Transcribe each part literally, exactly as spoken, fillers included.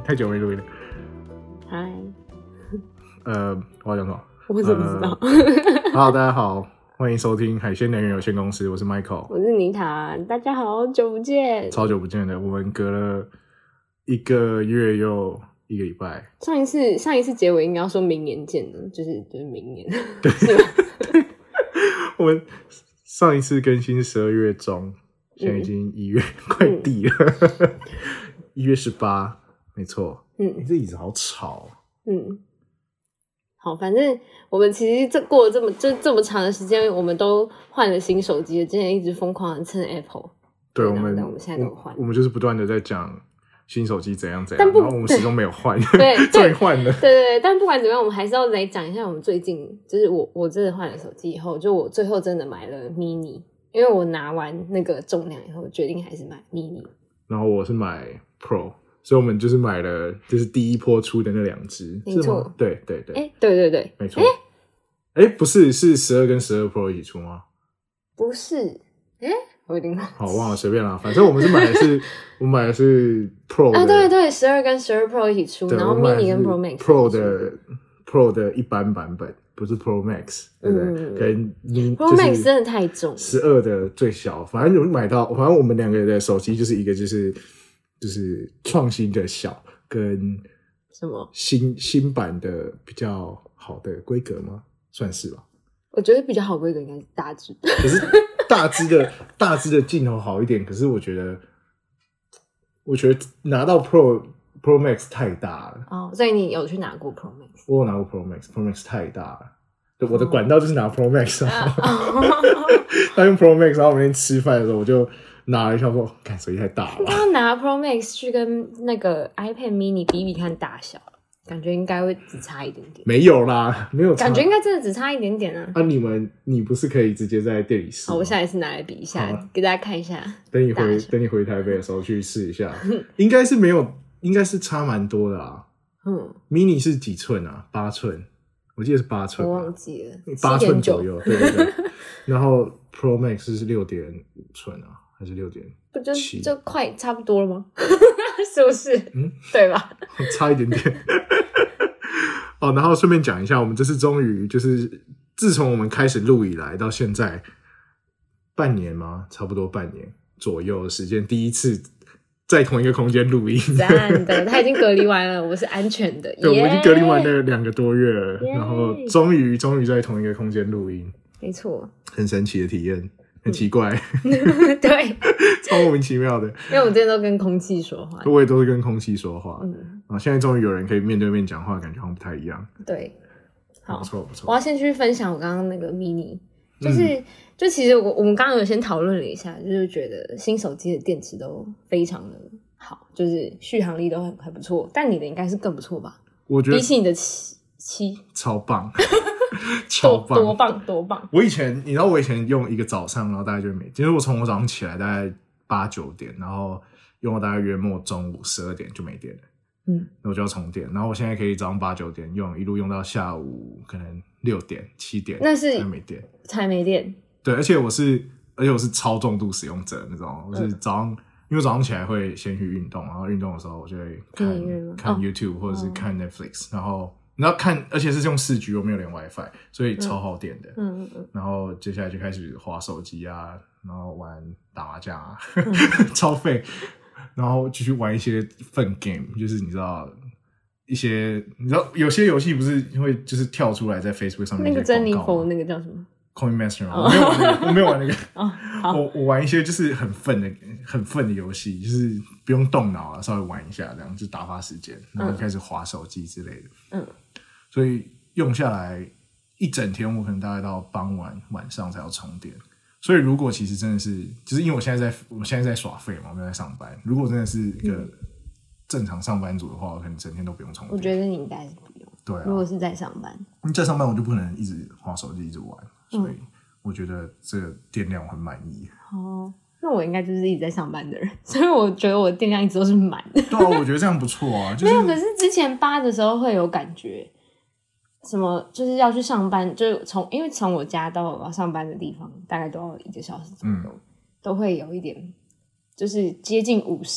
太久没录音了。 嗨， 呃，我要讲什么？ 我怎么知道？ 好、呃，大家好，欢迎收听海鲜能源有限公司，我是 Michael， 我是妮塔，大家好久不见， 超久不见的，我们隔了一个月又一个礼拜。 上一次上一次结尾应该要说明年见的，就是就是明年， 对， 是吧？ 我们上一次更新是十二月中，现在已经一月、嗯、快底了，一、嗯、月十八，没错。嗯，你这椅子好吵。 嗯，好，反正我们其实这过了这么就这么长的时间，我们都换了新手机了。之前一直疯狂的蹭 Apple， 对，我们我们现在都换， 我们就是不断的在讲新手机怎样怎样，然后我们始终没有换， 对， 终于换了。 对对对，但不管怎么样，我们还是要来讲一下我们最近，就是我我真的换了手机以后，就我最后真的买了 mini， 因为我拿完那个重量以后，决定还是买 mini。 然后我是买 Pro。所以我们就是买了，就是第一波出的那两只， 没错， 对对对， 哎、欸，对对对， 没错，哎、欸欸，不是，是十二跟十二 Pro 一起出吗？ 不是，哎、欸，我有点忘， 好忘了，随便啦，反正我们是买的是，我买的是 Pro 的， 啊，对对，十二跟十二 Pro 一起出，然后 mini 跟 Pro Max Pro 的 Pro 的一般版本，不是 Pro Max， 对不对？嗯、跟你 Pro Max 真的太重， 十二的最小，反正我买到，反正我们两个的手机就是一个就是。就是创新的小跟什么新新版的比较好的规格吗？算是吧。 我觉得比较好规格应该是大只， 可是大只的大只的镜头好一点，可是我觉得，我觉得拿到 Pro Pro Max 太大了。 哦，所以你有去拿过 Pro Max？ 我有拿过 Pro Max，Pro Max 太大了。对，我的管道就是拿 Pro Max，、哦、他用 Pro Max， 然后我每天吃饭的时候我就。拿了一下说，看手机太大了。 刚刚拿 Pro Max 去跟那个 iPad mini 比比看大小，感觉应该会只差一点点。 没有啦，没有差。 感觉应该真的只差一点点啊。 啊，你们你不是可以直接在店里试吗？ 好，我下一次拿来比一下，给大家看一下。 等你回等你回台北的时候去试一下，应该是没有，应该是差蛮多的啊。嗯 ，mini 是几寸啊？八寸，我记得是八寸， 我忘记了， 八寸左右，对对对。然后 Pro Max 是六点五寸啊。还是六点， 不就就快差不多了吗？是不是？嗯，对吧？ 差一点点。哦，然后顺便讲一下，我们这次终于就是自从我们开始录以来到现在半年吗？差不多半年左右的时间，第一次在同一个空间录音。 赞的，他已经隔离完了，我是安全的。 对， yeah! 我已经隔离完了两个多月了， yeah! 然后终于终于在同一个空间录音， 没错， 很神奇的体验。很奇怪， 嗯、对， 超莫名其妙的。 因为我之前都跟空气说话， 我也都是跟空气说话。嗯，啊，现在终于有人可以面对面讲话，感觉好像不太一样。 对，好， 不错不错。 我要先去分享我刚刚那个 mini， 就是、嗯、就其实我我们刚刚有先讨论了一下，就是觉得新手机的电池都非常的好，就是续航力都很还不错。但你的应该是更不错吧？ 我觉得比起你的七七， 超棒。超棒， 多棒多棒！ 我以前，你知道，我以前用一个早上，然后大概就没，就是我从我早上起来大概八九点，然后用到大概约莫中午十二点就没电了，嗯，那我就要充电。然后我现在可以早上八九点用，一路用到下午可能六点七点， 那是才没电， 才没电。对， 而且我是，而且我是超重度使用者那种，我是早上，嗯、因为早上起来会先去运动，然后运动的时候我就会看看 YouTube、哦、或者是看 Netflix，、哦、然后。你要看，而且是用四 G， 我没有连 WiFi， 所以超耗电的。嗯嗯嗯。然后接下来就开始滑手机啊，然后玩打麻将啊，嗯、超废。然后继续玩一些粪 game， 就是你知道一些，你知道有些游戏不是会就是跳出来在 Facebook 上面那个珍妮佛那个叫什么 ？Coin Master 吗？我没有玩那个，我没有玩那个。哦，好。我我玩一些就是很粪的、很粪的游戏，就是不用动脑啊，稍微玩一下这样就打发时间，然后就开始滑手机之类的。嗯。所以用下来一整天，我可能大概到傍晚晚上才要充电。所以如果其实真的是，就是因为我现在在我现在在耍废嘛，我没有在上班。如果真的是一个正常上班族的话，我可能整天都不用充电。 我觉得你应该是不用。 对啊， 如果是在上班， 在上班我就不可能一直滑手机一直玩，所以我觉得这个电量我很满意。 哦。那我应该就是一直在上班的人，所以我觉得我的电量一直都是满的。 对啊，我觉得这样不错啊。就是、 没有，可是之前扒的时候会有感觉。什么就是要去上班，就是从因为从我家到我要上班的地方大概都要一个小时左右、嗯、都会有一点就是接近五十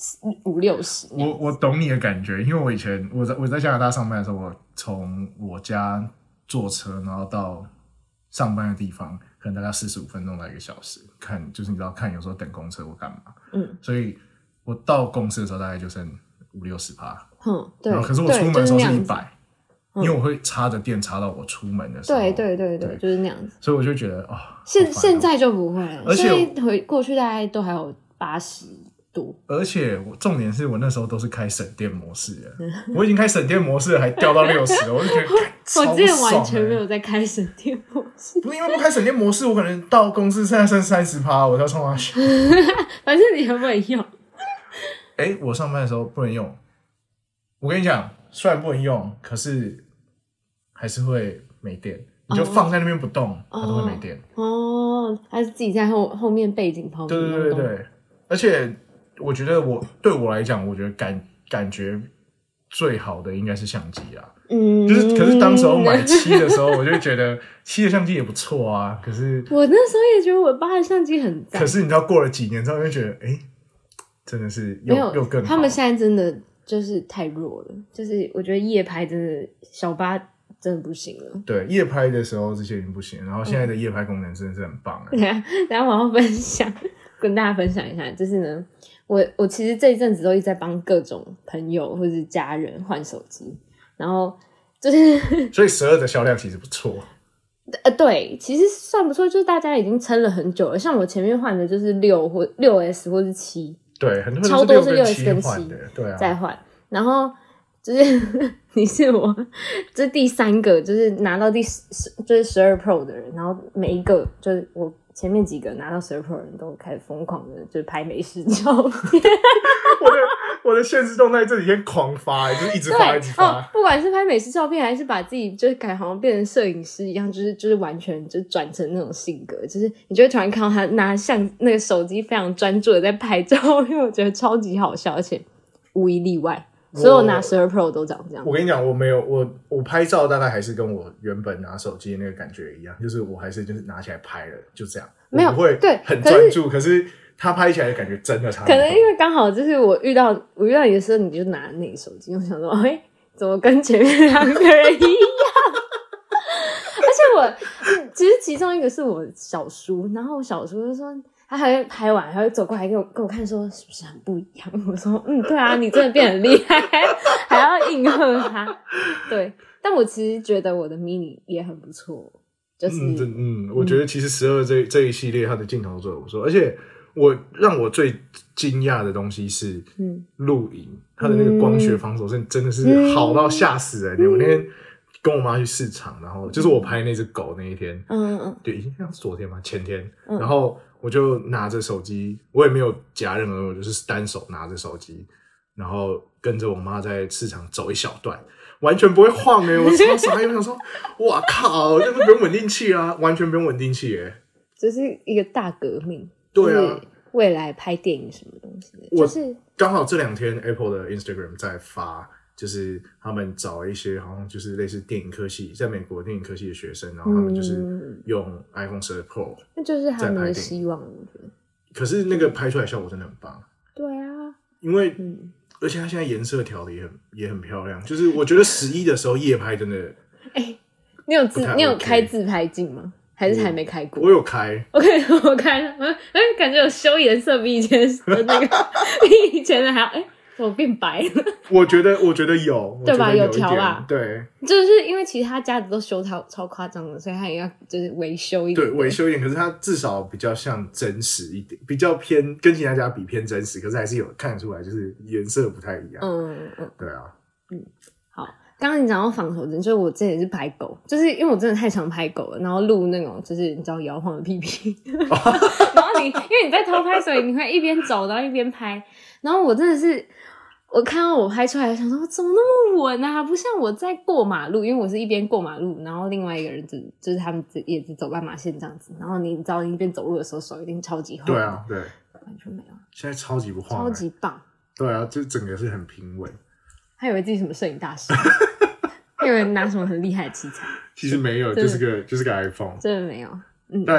五六十。 我我懂你的感觉，因为我以前我在我在加拿大上班的时候，我从我家坐车然后到上班的地方，可能大概四十五分钟到一个小时，看就是你知道看有时候等公车或干嘛，嗯，所以我到公司的时候大概就剩五六十趴， 嗯，对。 然后可是我出门的时候是一百。因为我会插着电插到我出门的时候， 对对对 对, 对，就是那样子， 所以我就觉得哦， 现现在就不会了， 而且现在回过去大概都还有八十多， 而且我重点是我那时候都是开省电模式的，我已经开省电模式了，还掉到六十，我就觉得超爽、欸、 我之前完全没有在开省电模式， 不是因为不开省电模式，我可能到公司现在剩三十趴，我才冲他去， 反正你还不能用。 哎、欸，我上班的时候不能用，我跟你讲，虽然不能用，可是。还是会没电，你就放在那边不动，它、oh. 都会没电。 哦，还是自己在后后面背景旁边。 对对对对，而且我觉得我对我来讲，我觉得感感觉最好的应该是相机啊。嗯，就是可是当时候买七的时候，我就觉得七的相机也不错啊。可是我那时候也觉得我八的相机很赞。 可是你知道，过了几年之后，就觉得哎、欸，真的是又没有又更好。 他们现在真的就是太弱了，就是我觉得夜拍真的小八。真的不行了。 对，夜拍的时候这些已经不行，然后现在的夜拍功能真的是很棒。 对啊，等一下我要分享，跟大家分享一下，就是呢，我我其实这一阵子都一直在帮各种朋友或是家人换手机，然后就是所以十二的销量其实不错。 呃，对，其实算不错，就是大家已经撑了很久了。像我前面换的就是六或六 S 或是七， 对，很多超多是六 S 跟七， 对啊， 再换，然后。就是你是我这第三个，就是拿到第十就是十二 Pro 的人，然后每一个就是我前面几个拿到十二 Pro 的人都开始疯狂的，就是拍美食照片。 我的我的限时动态这几天狂发，就是一直发一直发、 哦。不管是拍美食照片，还是把自己就是感觉好像变成摄影师一样，就是就是完全就转成那种性格，就是你就会突然看到他拿相那个手机非常专注的在拍照，因为我觉得超级好笑，而且无一例外。所有拿十二 Pro 都长这样。 我跟你讲，我没有我我拍照大概还是跟我原本拿手机的那个感觉一样，就是我还是就是拿起来拍了，就这样， 没有我不会对很专注。可是他拍起来的感觉真的差很多。 可能因为刚好就是我遇到我遇到你的时候，你就拿那个手机，我想说，哎、欸，怎么跟前面两个人一样？而且我其实其中一个是我小叔，然后我小叔就说。他还会拍完，还会走过来给我给我看，说是不是很不一样？我说嗯，对啊，你真的变很厉害，还要应和他。对，但我其实觉得我的 mini 也很不错，就是嗯嗯，我觉得其实十二这这一系列它的镜头做得不错，而且我让我最惊讶的东西是，嗯，录影它的那个光学防守是真的是好到吓死人。嗯、我那天跟我妈去市场，然后就是我拍那只狗那一天，嗯嗯，对，应该是昨天吧，前天，嗯、然后。我就拿着手机，我也没有夹任何东西，我就是单手拿着手机，然后跟着我妈在市场走一小段，完全不会晃诶、欸、我超傻眼，我想说，哇靠，这不用稳定器啊，完全不用稳定器诶、欸、 这是一个大革命。 对啊， 未来拍电影什么东西的，就是刚好这两天 Apple 的 Instagram 在发。就是他们找一些好像就是类似电影科系，在美国电影科系的学生，然后他们就是用 iPhone 十二 Pro， 那就是他们的希望，我觉得。 可是那个拍出来效果真的很棒。 对啊， 因为、嗯、而且它现在颜色调的也很也很漂亮，就是我觉得十一的时候夜拍真的， 哎、欸，你有自、OK、你有开自拍镜吗？还是还没开过？ 我, 我有开 ，OK， 我开了，哎，感觉有修颜色比以前的那个比以前的还要哎。欸我变白了， 我觉得，我觉得有， 对吧？ 有调啦， 对， 就是因为其他家的都修超超夸张的，所以他也要就是维修一点， 对，维修一点。可是它至少比较像真实一点，比较偏跟其他家比偏真实，可是还是有看得出来，就是颜色不太一样。嗯嗯，对啊， 嗯，好。刚刚你讲到防守针，就是我之前也是拍狗，就是因为我真的太常拍狗了，然后录那种就是你知道摇晃的屁屁，然后你因为你在偷拍，所以你会一边走然后一边拍，然后我真的是我看到我拍出来，想说怎么那么稳啊，不像我在过马路，因为我是一边过马路，然后另外一个人只就是他们也只走斑马线这样子，然后你知道你一边走路的时候手一定超级晃， 对啊，对， 完全没有， 现在超级不晃、 欸，超级棒， 对啊，就整个是很平稳。 他以为自己什么摄影大师，以为拿什么很厉害的器材， 其实没有，就是个就是个 iPhone， 真的没有。嗯， 但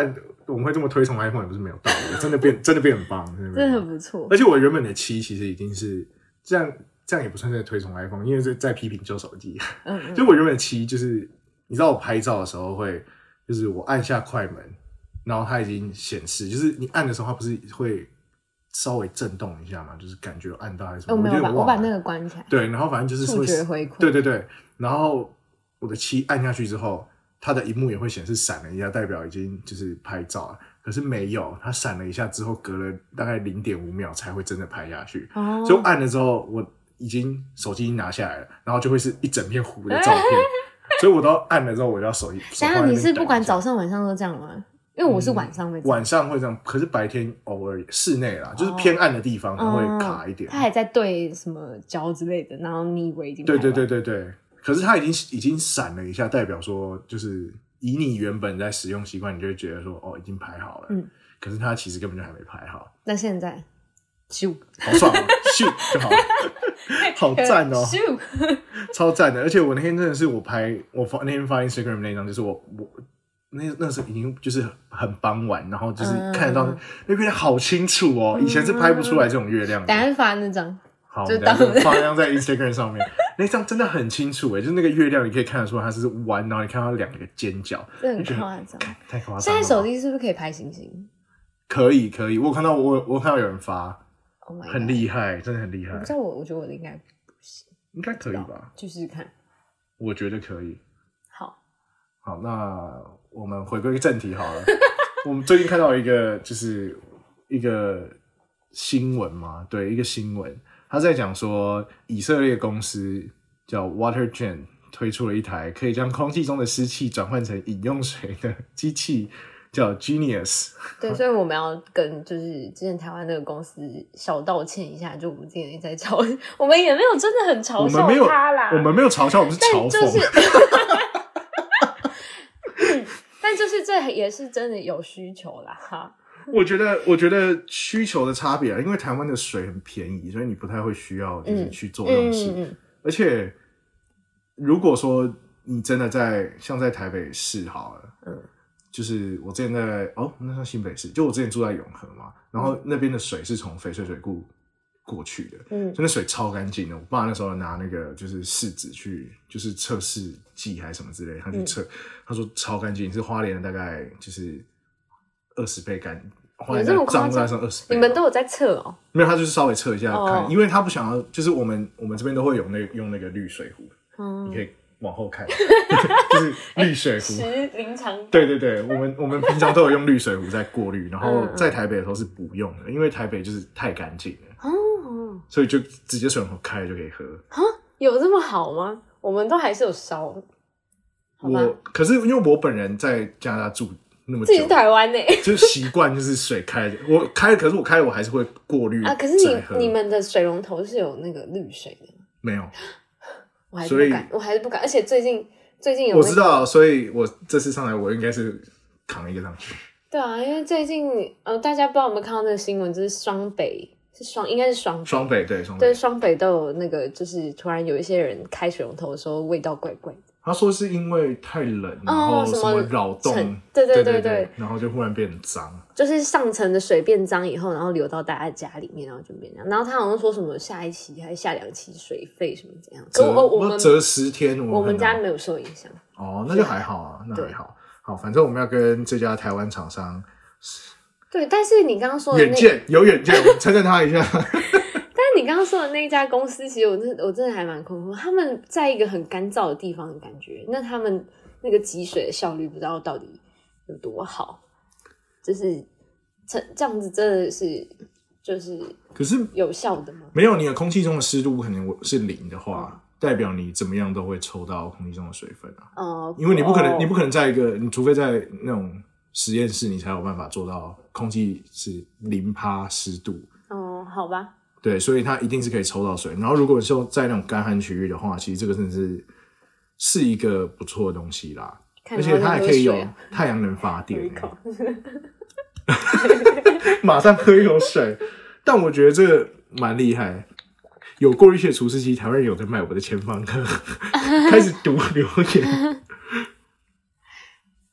我们会这么推崇 iPhone 也不是没有道理，真的变真的变很棒，真的, 真的很不错。 而且我原本的七其实已经是这样，这样也不算在推崇 iPhone， 因为是在批评旧手机。嗯嗯，就我原本的七就是你知道我拍照的时候会，就是我按下快门，然后它已经显示，就是你按的时候它不是会稍微震动一下嘛，就是感觉有按到还是什么？ 我没有把， 我, 我把那个关起来。 对，然后反正就是触觉回馈。 对对对，然后我的七按下去之后。它的萤幕也会显示闪了一下，代表已经就是拍照了。可是没有，它闪了一下之后，隔了大概 零点五秒才会真的拍下去。哦，所以我按了之后，我已经手机已经拿下来了，然后就会是一整片糊的照片。所以我都按了之后，我就要手机。等一下你是不管早上晚上都这样吗？因为我是晚上会这样、 嗯、晚上会这样，可是白天偶尔室内啦，就是偏暗的地方它会卡一点。 它、哦、还在对什么焦之类的，然后你以为已经拍完。 对对对对对。可是它已经已经闪了一下，代表说就是以你原本在使用习惯，你就会觉得说哦已经排好了，嗯，可是它其实根本就还没排好。 那现在咻， 好爽哦，咻就好了，好赞哦， 咻， 超赞的！而且我那天真的是我拍，我发那天发 Instagram 那张，就是我我那那时候已经就是很傍晚，然后就是看得到、嗯、那边好清楚哦，以前是拍不出来这种月亮的。 等一下发那张。 好，就当发张在 Instagram 上面，那张真的很清楚诶，就是那个月亮，你可以看得出它是弯，然后你看到两个尖角， 这很夸张， 太夸张了。 现在手机是不是可以拍星星？ 可以，可以，我有看到我我有看到有人发， oh、很厉害，真的很厉害。 我不知道我，我觉得我的应该不行， 应该可以吧？ 去试试看， 我觉得可以。 好， 好，那我们回归正题好了。我们最近看到一个，就是一个新闻嘛，对，一个新闻。他在讲说，以色列公司叫 WaterGen 推出了一台可以将空气中的湿气转换成饮用水的机器，叫 Genius。 对，所以我们要跟就是之前台湾那个公司小道歉一下，就我们之前一直在嘲，我们也没有真的很嘲笑他啦， 我们没有嘲笑，我们是嘲讽。 但就是，嗯，但就是这也是真的有需求啦，哈。 我觉得，我觉得需求的差别啊，因为台湾的水很便宜，所以你不太会需要就是去做这种事。嗯嗯嗯、而且，如果说你真的在像在台北市好了，嗯，就是我之前在哦，那算新北市，就我之前住在永和嘛，然后那边的水是从翡翠水库过去的，嗯，就那水超干净的。我爸那时候拿那个就是试纸去，就是测试剂还是什么之类的，他去测，嗯、他说超干净，是花莲的大概就是二十倍干。 有这么夸张？你们都有在测哦？ 没有，他就是稍微测一下看， oh. 因为他不想要，就是我们我们这边都会有那个用那个滤水壶，嗯，你可以往后看，就是滤水壶， 欸、时临常。 对对对，我们我们平常都有用滤水壶在过滤，然后在台北的时候是不用的，因为台北就是太干净了，哦，所以就直接水龙头开了就可以喝。 啊，有这么好吗？我们都还是有烧。 我可是因为我本人在加拿大住。那么自己是台湾呢、欸， 就是习惯就是水开的，我开，可是我开我还是会过滤啊。可是你你们的水龙头是有那个滤水的吗？ 没有， 我还是不敢，我还是不敢。而且最近最近有、那個、我知道，所以我这次上来我应该是扛一个上去。 对啊，因为最近呃，大家不知道有没有看到那个新闻，就是双北是双，应该是双北双北对双北对双北都有那个，就是突然有一些人开水龙头的时候味道怪怪的。 他说是因为太冷，然后什么扰动， 哦、对对对 对, 对, 对，然后就忽然变脏， 就是上层的水变脏以后，然后流到大家家里面，然后就变这样。然后他好像说什么下一期还是下两期水费什么怎样， 折我我们折十天我， 我们家没有受影响。 哦，那就还好啊，那还好。好，反正我们要跟这家台湾厂商， 对，但是你刚刚说的、那個、 远见有远见，我称赞他一下。 但你刚刚说的那一家公司，其实我真的我真的还蛮困惑，他们在一个很干燥的地方的感觉，那他们那个集水的效率不知道到底有多好，就是这样子真的是就是可是有效的吗？ 没有，你的空气中的湿度可能是零的话，嗯、代表你怎么样都会抽到空气中的水分啊。哦、嗯，因为你不可能，哦、你不可能在一个，你除非在那种实验室，你才有办法做到空气是零趴湿度。 哦，好吧。 对，所以它一定是可以抽到水。然后如果说在那种干旱区域的话，其实这个真的是是一个不错的东西啦。而且它还可以有太阳能发电。马上喝一口水。但我觉得这个蛮厉害。有过滤器的除湿机，台湾人有在卖，我的前方客开始读留言。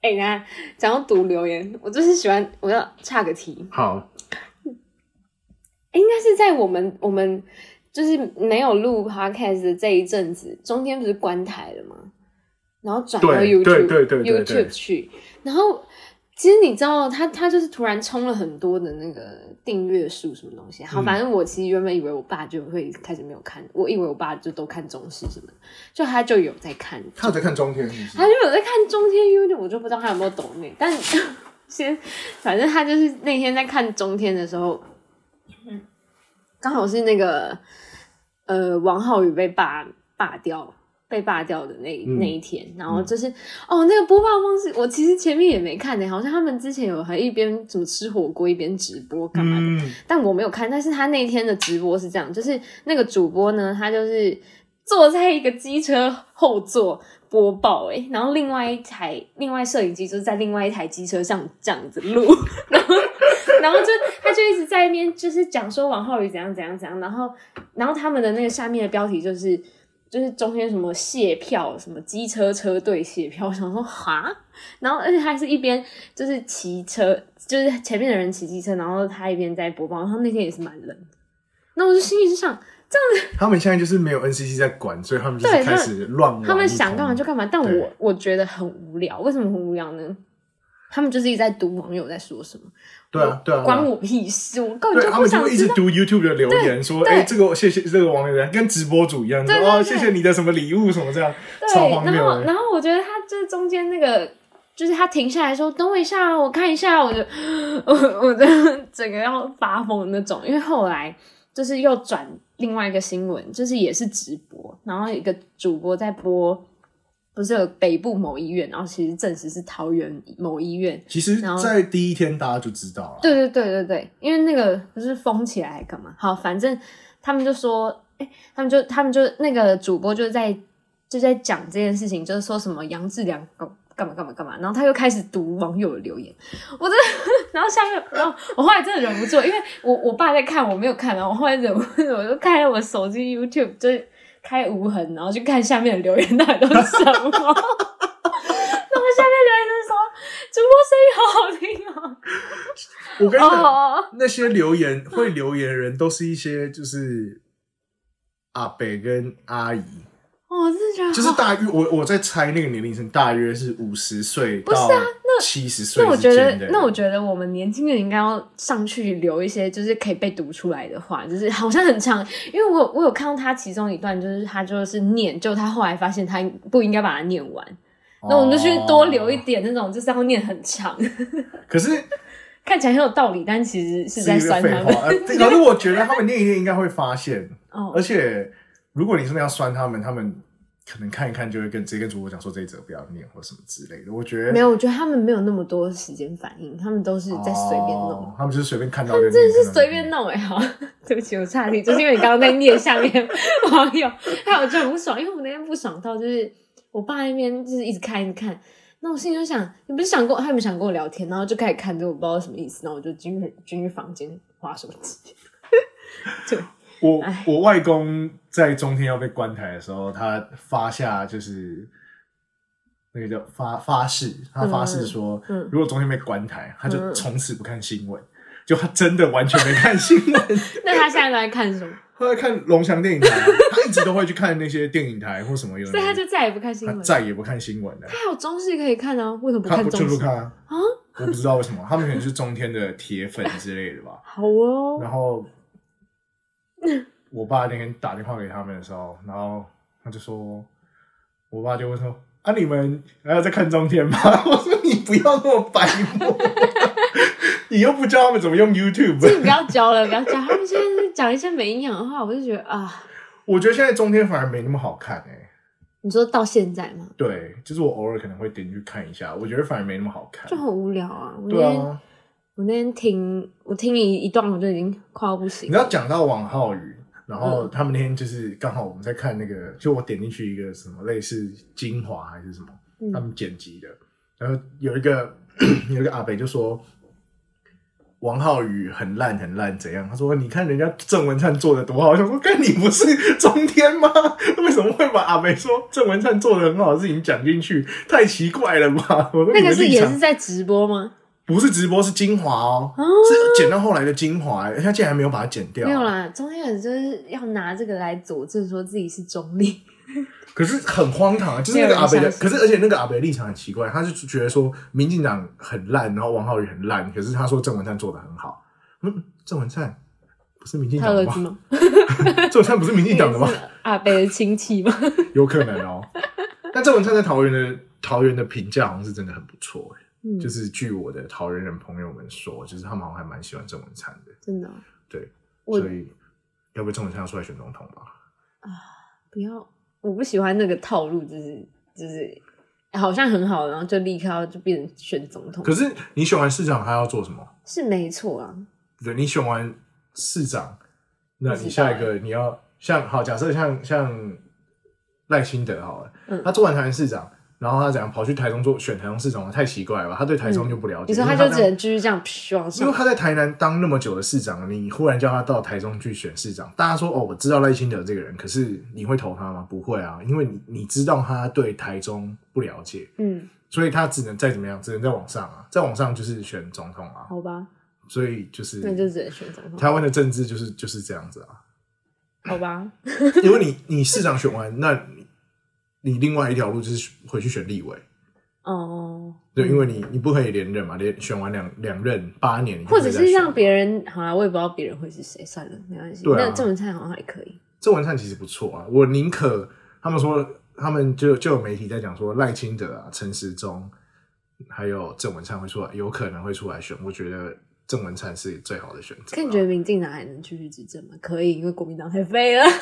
哎、欸，等一下讲到读留言，我就是喜欢，我要岔个题。 好， 应该是在我们我们就是没有录 podcast 的这一阵子，中间不是关台了吗？然后转到 YouTube， 对对对对对 YouTube 去，然后其实你知道，他他就是突然冲了很多的那个订阅数什么东西。好，反正我其实原本以为我爸就会开始没有看，我以为我爸就都看中视什么的，就他就有在看， 他有在看中天是不是， 他就有在看中天 YouTube， 我就不知道他有没有懂那，但先反正他就是那天在看中天的时候，嗯，刚好是那个呃王浩宇被罢罢掉。被罢掉的那、嗯、那一天，然后就是、嗯、哦，那个播放方式，我其实前面也没看呢、欸，好像他们之前有还一边怎么吃火锅一边直播干嘛的、嗯，但我没有看。但是他那天的直播是这样，就是那个主播呢，他就是坐在一个机车后座播报、欸，然后另外一台另外摄影机就是在另外一台机车上这样子录，然后然后就他就一直在那边就是讲说王浩宇怎样怎样怎样，然后然后他们的那个下面的标题就是。就是中间什么卸票，什么机车车队卸票，我想说哈，然后而且他还是一边就是骑车，就是前面的人骑机车，然后他一边在播报，然后那天也是蛮冷的，那我就心里就想，这样子， 他们现在就是没有 N C C 在管，所以他们就是开始乱玩， 他们想干嘛就干嘛，但我我觉得很无聊，为什么很无聊呢？他们就是一直在读网友在说什么。 对啊，对啊， 关我屁事！我根本就不想知道。 他们就会一直读 YouTube 的留言，说：“哎、欸，这个谢谢这个网友跟直播主一样，说哦，谢谢你的什么礼物什么这样，超荒谬。” 然后，然后我觉得他就是中间那个，就是他停下来说：“等我一下，我看一下。”我就我我的整个要发疯的那种，因为后来就是又转另外一个新闻，就是也是直播，然后一个主播在播。不是有北部某医院，然后其实证实是桃园某医院。 其实，在第一天大家就知道了。 对对对对对，因为那个不是封起来还干嘛？好，反正他们就说，哎、欸，他们就他们就那个主播就在就在讲这件事情，就是说什么杨志良干嘛干嘛干嘛，然后他又开始读网友的留言，我真的，然后下面，然后我后来真的忍不住，因为我我爸在看，我没有看，然后我后来忍不住，我就开了我手机 YouTube 就是。开无痕，然后去看下面的留言到底都是什么。那么下面留言就是说，主播声音好好听哦。 我跟你讲， oh. 那些留言会留言的人都是一些就是阿伯跟阿姨。 我、哦、真的觉得就是大约我我在猜那个年龄层大约是五十岁到七十岁。 那我觉得，那我觉得我们年轻人应该要上去留一些，就是可以被读出来的话，就是好像很长。因为我我有看到他其中一段，就是他就是念，就他后来发现他不应该把它念完，哦、那我们就去多留一点那种，就是要念很长。 可是看起来很有道理，但其实是在酸他们。 可是我觉得他们念一念应该会发现，哦、而且。如果你真的要酸他们，他们可能看一看就会跟直接跟主播讲说这一则不要念或什么之类的。我觉得没有，我觉得他们没有那么多时间反应，他们都是在随便弄、 哦，他们就是随便看到就念，他们真的是随便弄哎、欸。好，对不起，我岔题，就是因为你刚刚在念下面网友，还有我就很不爽，因为我那天不爽到就是我爸那边就是一直看一直看，那我心里就想，你不是想跟我，他们想跟我聊天，然后就开始看，就我不知道什么意思，然后我就进去进去房间滑手机，对。 我我外公在中天要被关台的时候，他发下就是那个叫发发誓，他发誓说，嗯嗯、如果中天被关台，他就从此不看新闻。嗯、就他真的完全没看新闻。 那他现在都在看什么？ 他在看龙翔电影台，他一直都会去看那些电影台或什么有。 所以他就再也不看新闻， 他再也不看新闻了。 他还有中视可以看啊，为什么不看中视？ 他就不看啊？啊我不知道为什么，他们可能是中天的铁粉之类的吧。 好哦。 然后。我爸那天打电话给他们的时候，然后他就说，我爸就问说：“啊，你们还要再看中天吗？”我说：“你不要那么白目，你又不教他们怎么用 YouTube。” 你不要教了，不要教。他们现在是讲一些没营养的话，我就觉得啊， 我觉得现在中天反而没那么好看哎、欸。 你说到现在吗？ 对，就是我偶尔可能会点进去看一下，我觉得反而没那么好看， 就很无聊啊。我对啊。 我那天听我听一一段，我就已经快要不行了。 你知道讲到王浩宇，然后他们那天就是刚好我们在看那个，就我点进去一个什么类似精华还是什么，嗯、他们剪辑的，然后有一个有一个阿北就说， 王浩宇很烂很烂怎样？他说你看人家郑文灿做的多好，我想说跟你不是中天吗？为什么会把阿北说郑文灿做的很好的事情讲进去？太奇怪了吧！我说那个是也是在直播吗？ 不是直播，是精华哦，哦是剪到后来的精华，他竟然没有把它剪掉。 没有啦，中天人就是要拿这个来佐证说自己是中立。 可是很荒唐啊，就是那个阿北的，可是而且那个阿北立场很奇怪，他就觉得说民进党很烂，然后王浩宇很烂，可是他说郑文灿做的很好。嗯，郑文灿不是民进党的吗？吗郑文灿不是民进党的吗？ 阿北的亲戚吗？ 有可能哦。但郑文灿在桃园的桃园的评价好像是真的很不错哎、嗯，就是据我的桃园人朋友们说，就是他们好像还蛮喜欢郑文灿的，真的、哦。对，所以要不要郑文灿要出来选总统吧？ 啊，不要。我不喜欢那个套路，就是就是好像很好，然后就立刻要就变成选总统。 可是你选完市长还要做什么？ 是没错啊。 对，你选完市长，那你下一个你要像好，假设像像赖清德好了，嗯，他做完台南市长。然后他怎样跑去台中做选台中市长，太奇怪了吧？他对台中就不了解。 嗯、你说他就只能继续这样往上。 因为他在台南当那么久的市长，你忽然叫他到台中去选市长，大家说哦，我知道赖清德这个人，可是你会投他吗？不会啊，因为你你知道他对台中不了解，嗯，所以他只能再怎么样，只能再往上啊，再往上就是选总统啊。 好吧。 所以就是那就只能选总统。 台湾的政治就是就是这样子啊。 好吧。 因为你你市长选完，那你。你另外一条路就是回去选立委哦，对，因为你你不可以连任嘛，连选完两两任八年， 或者是让别人好啦，我也不知道别人会是谁，算了，没关系。对啊，那郑文灿好像还可以， 郑文灿其实不错啊，我宁可他们说他们就就有媒体在讲说赖清德啊、陈时中还有郑文灿会出来，有可能会出来选，我觉得郑文灿是最好的选择。 可你觉得民进党还能继续执政吗？可以，因为国民党太废了。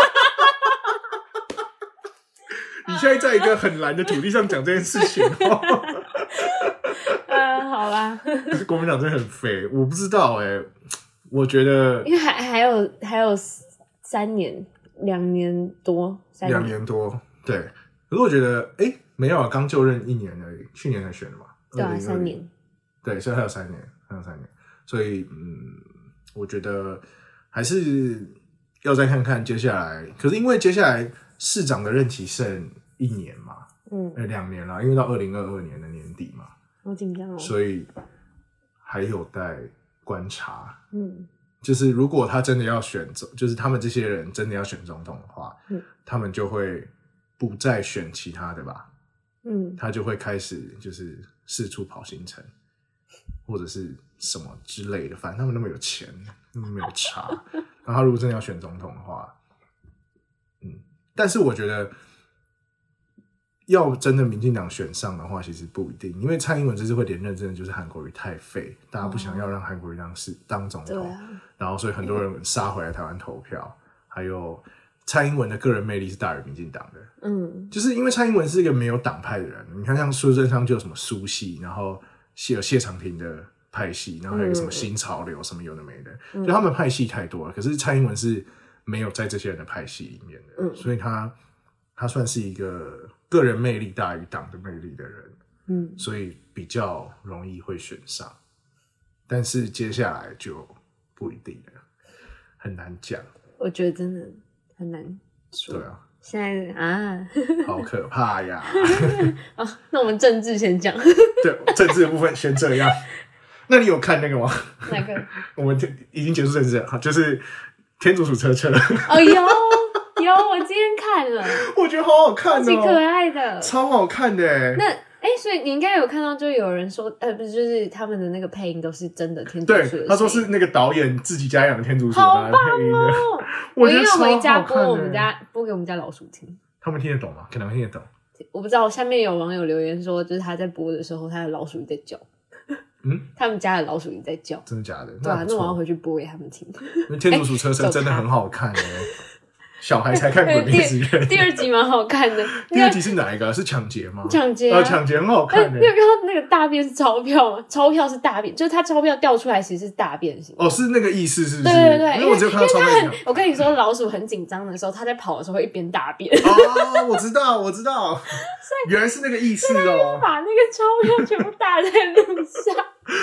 你现在在一个很蓝的土地上讲这件事情哦。 呃，好啦。 可是国民党真的很废，我不知道哎、欸，我觉得因为还还有还有三年，两年多，三年两年多，对。可是我觉得，哎、欸，没有啊，刚就任一年而已，去年才选的嘛。 对啊，三年。 对，所以还有三年，还有三年，所以嗯，我觉得还是要再看看接下来。可是因为接下来市长的任期剩一年嘛，嗯，呃，两年啦，因为到二零二二年的年底嘛， 好紧张哦， 所以还有待观察。嗯，就是如果他真的要选总，就是他们这些人真的要选总统的话，嗯，他们就会不再选其他的吧，嗯，他就会开始就是四处跑行程，或者是什么之类的，反正他们那么有钱，那么没有差。然后他如果真的要选总统的话，嗯，但是我觉得。要真的民进党选上的话，其实不一定，因为蔡英文这次会连任，真的就是韩国瑜太废，大家不想要让韩国瑜当是当总统、啊，然后所以很多人杀回来台湾投票。还有蔡英文的个人魅力是大于民进党的，嗯，就是因为蔡英文是一个没有党派的人，你看像苏贞昌就有什么苏系，然后有谢长廷的派系，然后还有什么新潮流，什么有的没的，嗯、就他们派系太多了。可是蔡英文是没有在这些人的派系里面的，嗯、所以他他算是一个。个人魅力大于党的魅力的人，嗯，所以比较容易会选上，但是接下来就不一定了，很难讲。 我觉得真的很难说。 对啊， 现在啊， 好可怕呀！ 哦，那我们政治先讲。 对，政治的部分先这样。那你有看那个吗？ 哪个？ 我们已经结束政治了，就是天竺鼠车车。 哎呦！有，我今天看了， 我觉得好好看哦， 超级可爱的， 超好看的耶。 那哎、欸，所以你应该有看到，就有人说，呃，不是，就是他们的那个配音都是真的天竺鼠的声音。 对，他说是那个导演自己家养的天竺鼠， 好棒哦！ 我觉得超好看的。我回家播我们家播给我们家老鼠听， 他们听得懂吗？可能听得懂。 我不知道，下面有网友留言说，就是他在播的时候，他的老鼠在叫。嗯，他们家的老鼠也在叫， 真的假的？ 对啊，那我要回去播给他们听。 因为天竺鼠车车真的很好看耶。小孩才看滚历史人， 第二集蛮好看的。 第二集是哪一个？是抢劫吗？ 抢劫啊，抢劫很好看的。 你有看到那个大便是钞票吗？钞票是大便，就是它钞票掉出来其实是大便型。 哦，是那个意思，是不是？ 对对对， 因为我只有看到钞票。 我跟你说，老鼠很紧张的时候，它在跑的时候会一边大便。 哦，我知道，我知道，原来是那个意思哦。 把那个钞票全部打在路上。 可是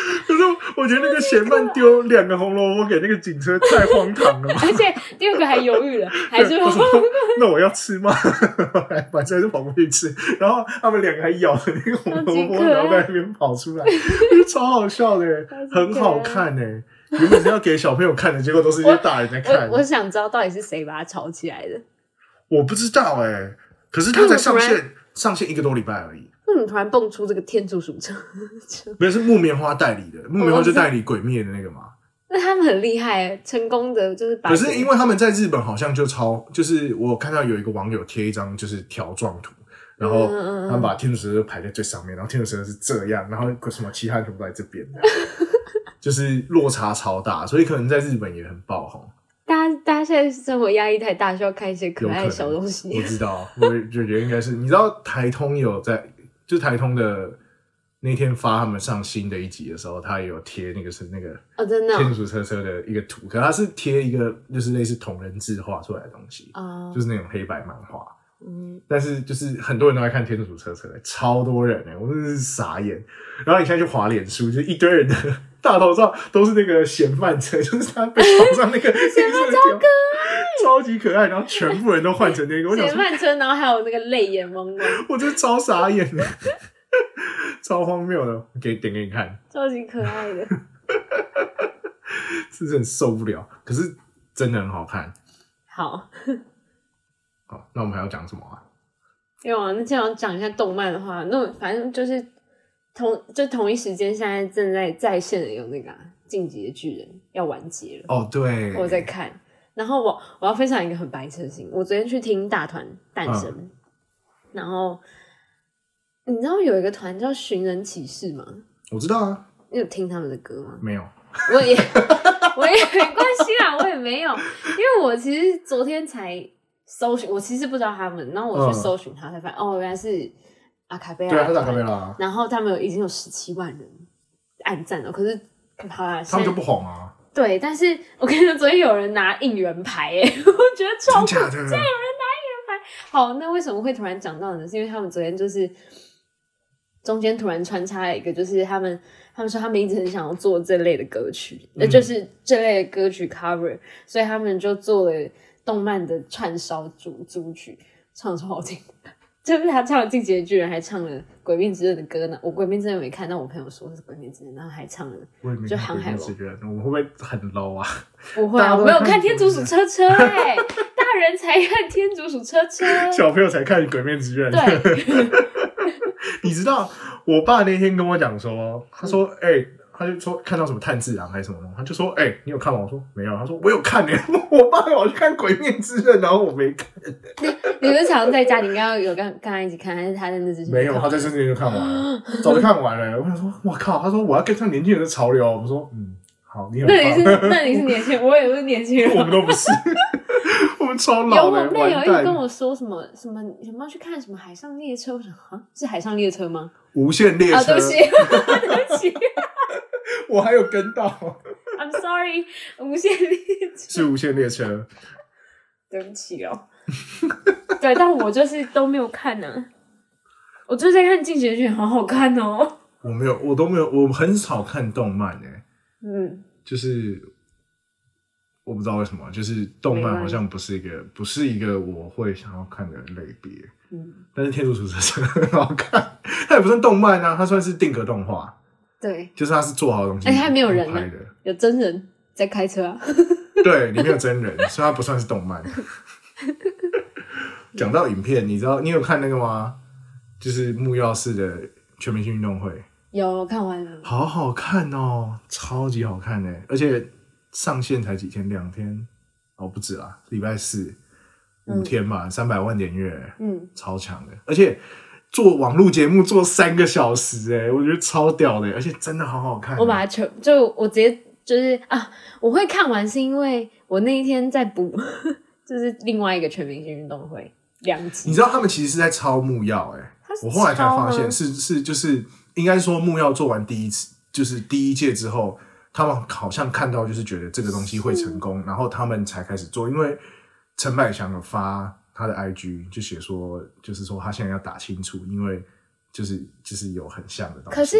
我觉得那个嫌犯丢两个红萝卜给那个警车太荒唐了嘛， 而且第二个还犹豫了，还是我说那我要吃吗？反正还是跑过去吃，然后他们两个还咬着那个红萝卜，然后在那边跑出来，超好笑的，很好看诶。原本是要给小朋友看的，结果都是一些大人在看。 我, 我, 我想知道到底是谁把它炒起来的。 我不知道哎、欸，可是他才上线上线一个多礼拜而已。 为什么突然蹦出这个天竺鼠车？ 不是，是木棉花代理的，木棉花就代理鬼灭的那个嘛。 那他们很厉害，成功的就是把。 可是因为他们在日本好像就超，就是我看到有一个网友贴一张就是条状图，然后他们把天竺鼠车排在最上面，然后天竺鼠车是这样，然后什么其他人全部在这边，就是落差超大，所以可能在日本也很爆红。 大家大家现在生活压力太大，需要看一些可爱的小东西。 我知道，我就觉得应该是，你知道台通有在，就台通的那天发他们上新的一集的时候，他也有贴那个是那个哦，真的天竺鼠车车的一个图，可他是贴一个就是类似同人志画出来的东西，哦，就是那种黑白漫画。嗯，但是就是很多人都在看天竺鼠车车，超多人哎、欸，我真的是傻眼。然后你现在去滑脸书，就一堆人的大头照都是那个嫌犯车，就是他被绑上那个嫌犯超可爱， 超级可爱，然后全部人都换成那个嫌犯车，然后还有那个泪眼蒙蒙， 我真的超傻眼的，超荒谬的，给点给你看， 超级可爱的， 是真的受不了，可是真的很好看。 好。 好，那我们还要讲什么啊？ 有啊，那这样讲一下动漫的话，那反正就是同就同一时间，现在正在在线的有那个《进击的巨人》要完结了。 哦，对， 我在看。然后我我要分享一个很白痴的事情，我昨天去听大团诞生，嗯、然后你知道有一个团叫寻人启事吗？ 我知道啊。 你有听他们的歌吗？ 没有。 我也我也没关系啦，我也没有，因为我其实昨天才。搜寻我其实不知道他们，然后我去搜寻他才发现、嗯、哦，原来是阿卡贝拉， 对啊，是阿卡贝拉。 然后他们有已经有十七万人按赞了，可是好啦， 他们就不红啊。 对，但是我跟你说，昨天有人拿应援牌诶，我觉得超酷， 真假的， 竟然有人拿应援牌。好，那为什么会突然讲到呢？是因为他们昨天就是中间突然穿插了一个，就是他们他们说他们一直很想要做这类的歌曲，那、嗯、就是这类的歌曲 cover， 所以他们就做了。动漫的串烧主主曲唱得超好听，就是他唱了《进击的巨人》，还唱了《鬼灭之刃》的歌呢。我《鬼灭之刃》没看，但我朋友说是《鬼灭之刃》，然后还唱了，就《航海王》。 我们会不会很 low 啊？ 不会啊，我没有看《天竺鼠车车》哎，大人才看《天竺鼠车车》， 小朋友才看《鬼灭之刃》。 对， 你知道我爸那天跟我讲说，他说：“哎、欸。”他就说看到什么炭治郎还是什么，他就说：“哎、欸，你有看吗？”我说：“没有。”他说：“我有看耶、欸。”我爸要我去看《鬼灭之刃》，然后我没看。 你你们常在家，你刚刚有跟跟他一起看，还是他在那之前？ 没有，他在这之前就看完了，早就看完了。我想说，我靠！他说我要跟上年轻人的潮流。我说：“嗯，好，你很棒。” 那你是那你是年轻人，我也不是年轻人， 我们都不是，我们超老的。 有我妹有一直跟我说什么什么什么要去看什么海上列车，我想啊，是海上列车吗？ 无限列车， 啊、对不起，对不起。 我还有跟到 ，I'm sorry， 无限列车是无限列车， 对不起哦。对，但我就是都没有看呢、啊，我就在看《进击的巨人》，好好看哦。 我没有，我都没有，我很少看动漫诶、欸。 嗯， 就是我不知道为什么，就是动漫好像不是一个，不是一个我会想要看的类别。嗯，但是《天竺鼠车车》很好看，它也不算动漫啊，它算是定格动画。 对， 就是他是做好的东西， 而且他没有人拍的， 有真人在开车啊。 对，里面有真人，所以他不算是动漫。讲到影片，你知道你有看那个吗？就是木曜市的全明星运动会， 有看完了， 好好看哦，超级好看诶，而且上线才几天，两天哦不止啦，礼拜四五天吧，三百万点阅，嗯，超强的，而且。做网路节目做三个小时哎、欸，我觉得超屌的、欸，而且真的好好看、啊。 我把它全就我直接就是啊，我会看完是因为我那一天在补，就是另外一个全明星运动会两集。 你知道他们其实是在抄木曜哎、欸，我后来才发现是是就是应该说木曜做完第一次就是第一届之后，他们好像看到就是觉得这个东西会成功，然后他们才开始做，因为陈百强有发。他的 I G 就写说，就是说他现在要打清楚，因为就是就是有很像的东西。 可是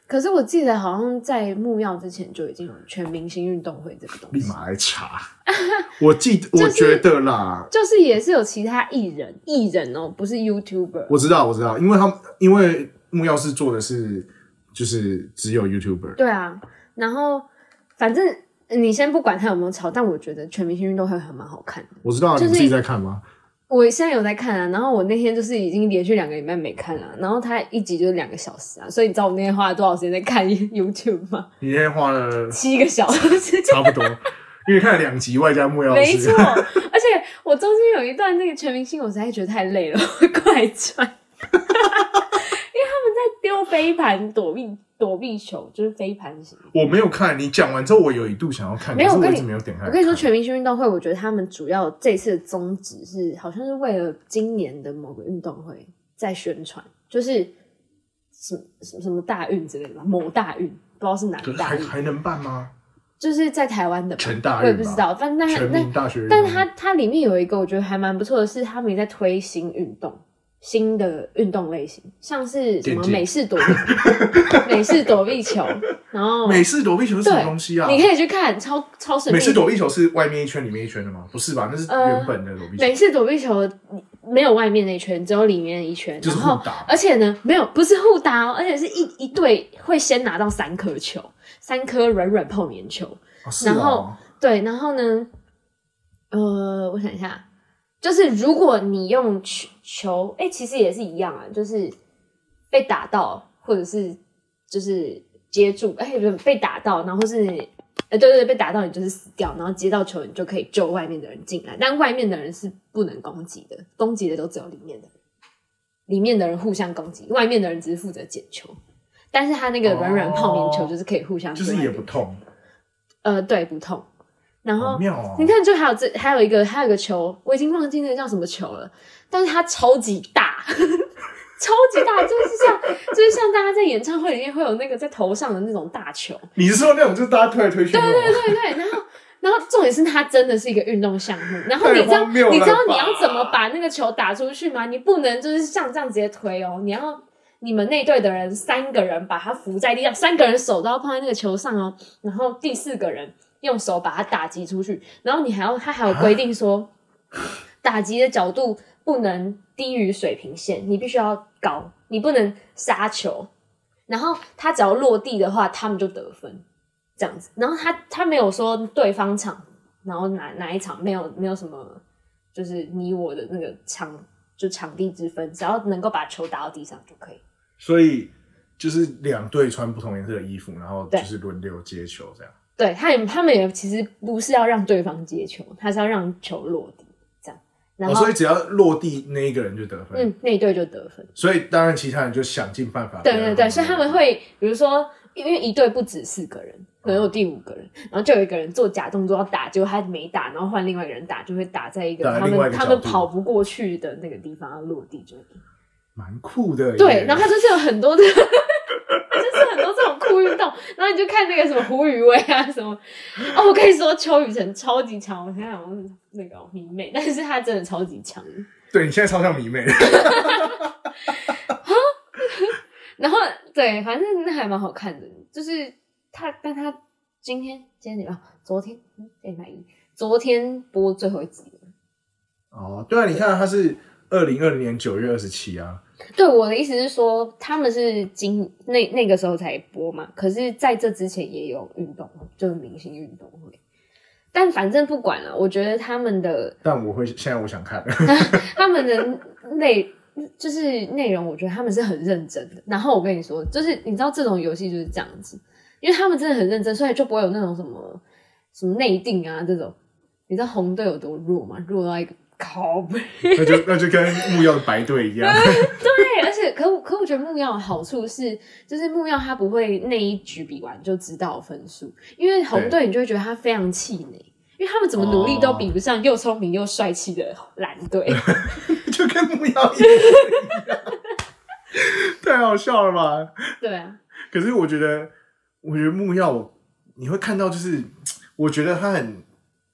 可是我记得好像在木曜之前就已经有全明星运动会这个东西， 立马来查。我记得，我觉得啦， 就是也是有其他艺人，艺人哦，不是 YouTuber。 我知道，我知道，因为他们因为木曜是做的是就是只有 YouTuber。 对啊，然后反正你先不管他有没有吵，但我觉得全明星运动会还蛮好看的。 我知道，就是、你自己在看吗？ 我现在有在看啊，然后我那天就是已经连续两个礼拜没看了，然后它一集就是两个小时啊，所以你知道我那天花了多少时间在看 YouTube 吗？ 你那天花了七个小时， 差不多，因为看了两集外加木曜没错，而且我中间有一段那个全明星，我实在觉得太累了，我快转，因为他们在丢飞盘躲避躲避球，就是飞盘型。 我没有看，你讲完之后，我有一度想要看， 没有， 可是我一直没有点开。 我跟你说，全明星运动会，我觉得他们主要这次的宗旨是，好像是为了今年的某个运动会在宣传，就是什么什么大运之类的吧，某大运，不知道是哪个大运， 还还能办吗？ 就是在台湾的吧， 全大运， 我也不知道，反正全民大学运动， 但是它它里面有一个我觉得还蛮不错的是，他们也在推新运动。新的运动类型，像是什么美式躲避美式躲避球，然后美式躲避球是什么东西啊？ 你可以去看，超超神秘。 美式躲避球是外面一圈里面一圈的吗？不是吧？那是原本的躲避球。 呃、美式躲避球没有外面那一圈，只有里面一圈， 就是互打。 而且呢，没有不是互打哦，而且是一一队会先拿到三颗球，三颗软软泡棉球， 哦是哦、 然后对，然后呢，呃，我想一下。就是如果你用球球，哎、欸，其实也是一样啊，就是被打到，或者是就是接住，哎、欸，被打到，然后是，呃，对对对，被打到你就是死掉，然后接到球你就可以救外面的人进来，但外面的人是不能攻击的，攻击的都只有里面的人，里面的人互相攻击，外面的人只是负责捡球，但是他那个软软泡棉球就是可以互相， 就是也不痛， 呃，对，不痛。然后、 哦、 你看，就还有这还有一个还有一个球，我已经忘记那个叫什么球了，但是它超级大，超级大，就是像就是像大家在演唱会里面会有那个在头上的那种大球。 你是说那种就是大家推来推去？ 对对对对，然后然后重点是它真的是一个运动项目，然后你知道你知道你要怎么把那个球打出去吗？你不能就是像这样直接推哦，你要你们那队的人三个人把它扶在地上，三个人手都要放在那个球上哦，然后第四个人用手把它打击出去，然后你还要，他还有规定说，打击的角度不能低于水平线，你必须要高，你不能杀球。然后他只要落地的话，他们就得分，这样子。然后他他没有说对方场，然后哪哪一场没有没有什么，就是你我的那个场就场地之分，只要能够把球打到地上就可以。 所以就是两队穿不同颜色的衣服，然后就是轮流接球这样。 对，他也他们也其实不是要让对方接球，他是要让球落地这样。然后、 哦、所以只要落地那一个人就得分， 嗯，那一队就得分。 所以当然其他人就想尽办法。 对对对，所以他们会比如说，因为一队不止四个人，可能有第五个人，然后就有一个人做假动作要打，结果他没打，然后换另外一个人打，就会打在一个他们他们跑不过去的那个地方，要落地就赢。 蛮酷的耶。 对，然后他就是有很多的。就是很多这种酷运动，然后你就看那个什么胡宇威啊什么，哦，我跟你说邱雨辰超级强，我现在好像是那个迷妹，但是他真的超级强。 对，你现在超像迷妹。 然后对，反正那还蛮好看的，就是他，但他今天今天啊，昨天哎买一，昨天播最后一集了。 哦，对啊，你看他是二零二零年九月二十七啊。 对，我的意思是说，他们是今那那个时候才播嘛，可是在这之前也有运动，就是明星运动会。但反正不管了，我觉得他们的， 但我会现在我想看他们的内就是内容，我觉得他们是很认真的。然后我跟你说，就是你知道这种游戏就是这样子，因为他们真的很认真，所以就不会有那种什么什么内定啊这种。你知道红队有多弱吗？弱到一个。靠背， 那就那就跟木曜的白队一样。 对，而且可我可我觉得木曜的好处是，就是木曜他不会那一局比完就知道分数，因为红队你就会觉得他非常气馁，因为他们怎么努力都比不上又聪明又帅气的蓝队， 就跟木曜一样，太好笑了吧？ 对啊。 可是我觉得，我觉得木曜你会看到，就是我觉得他很。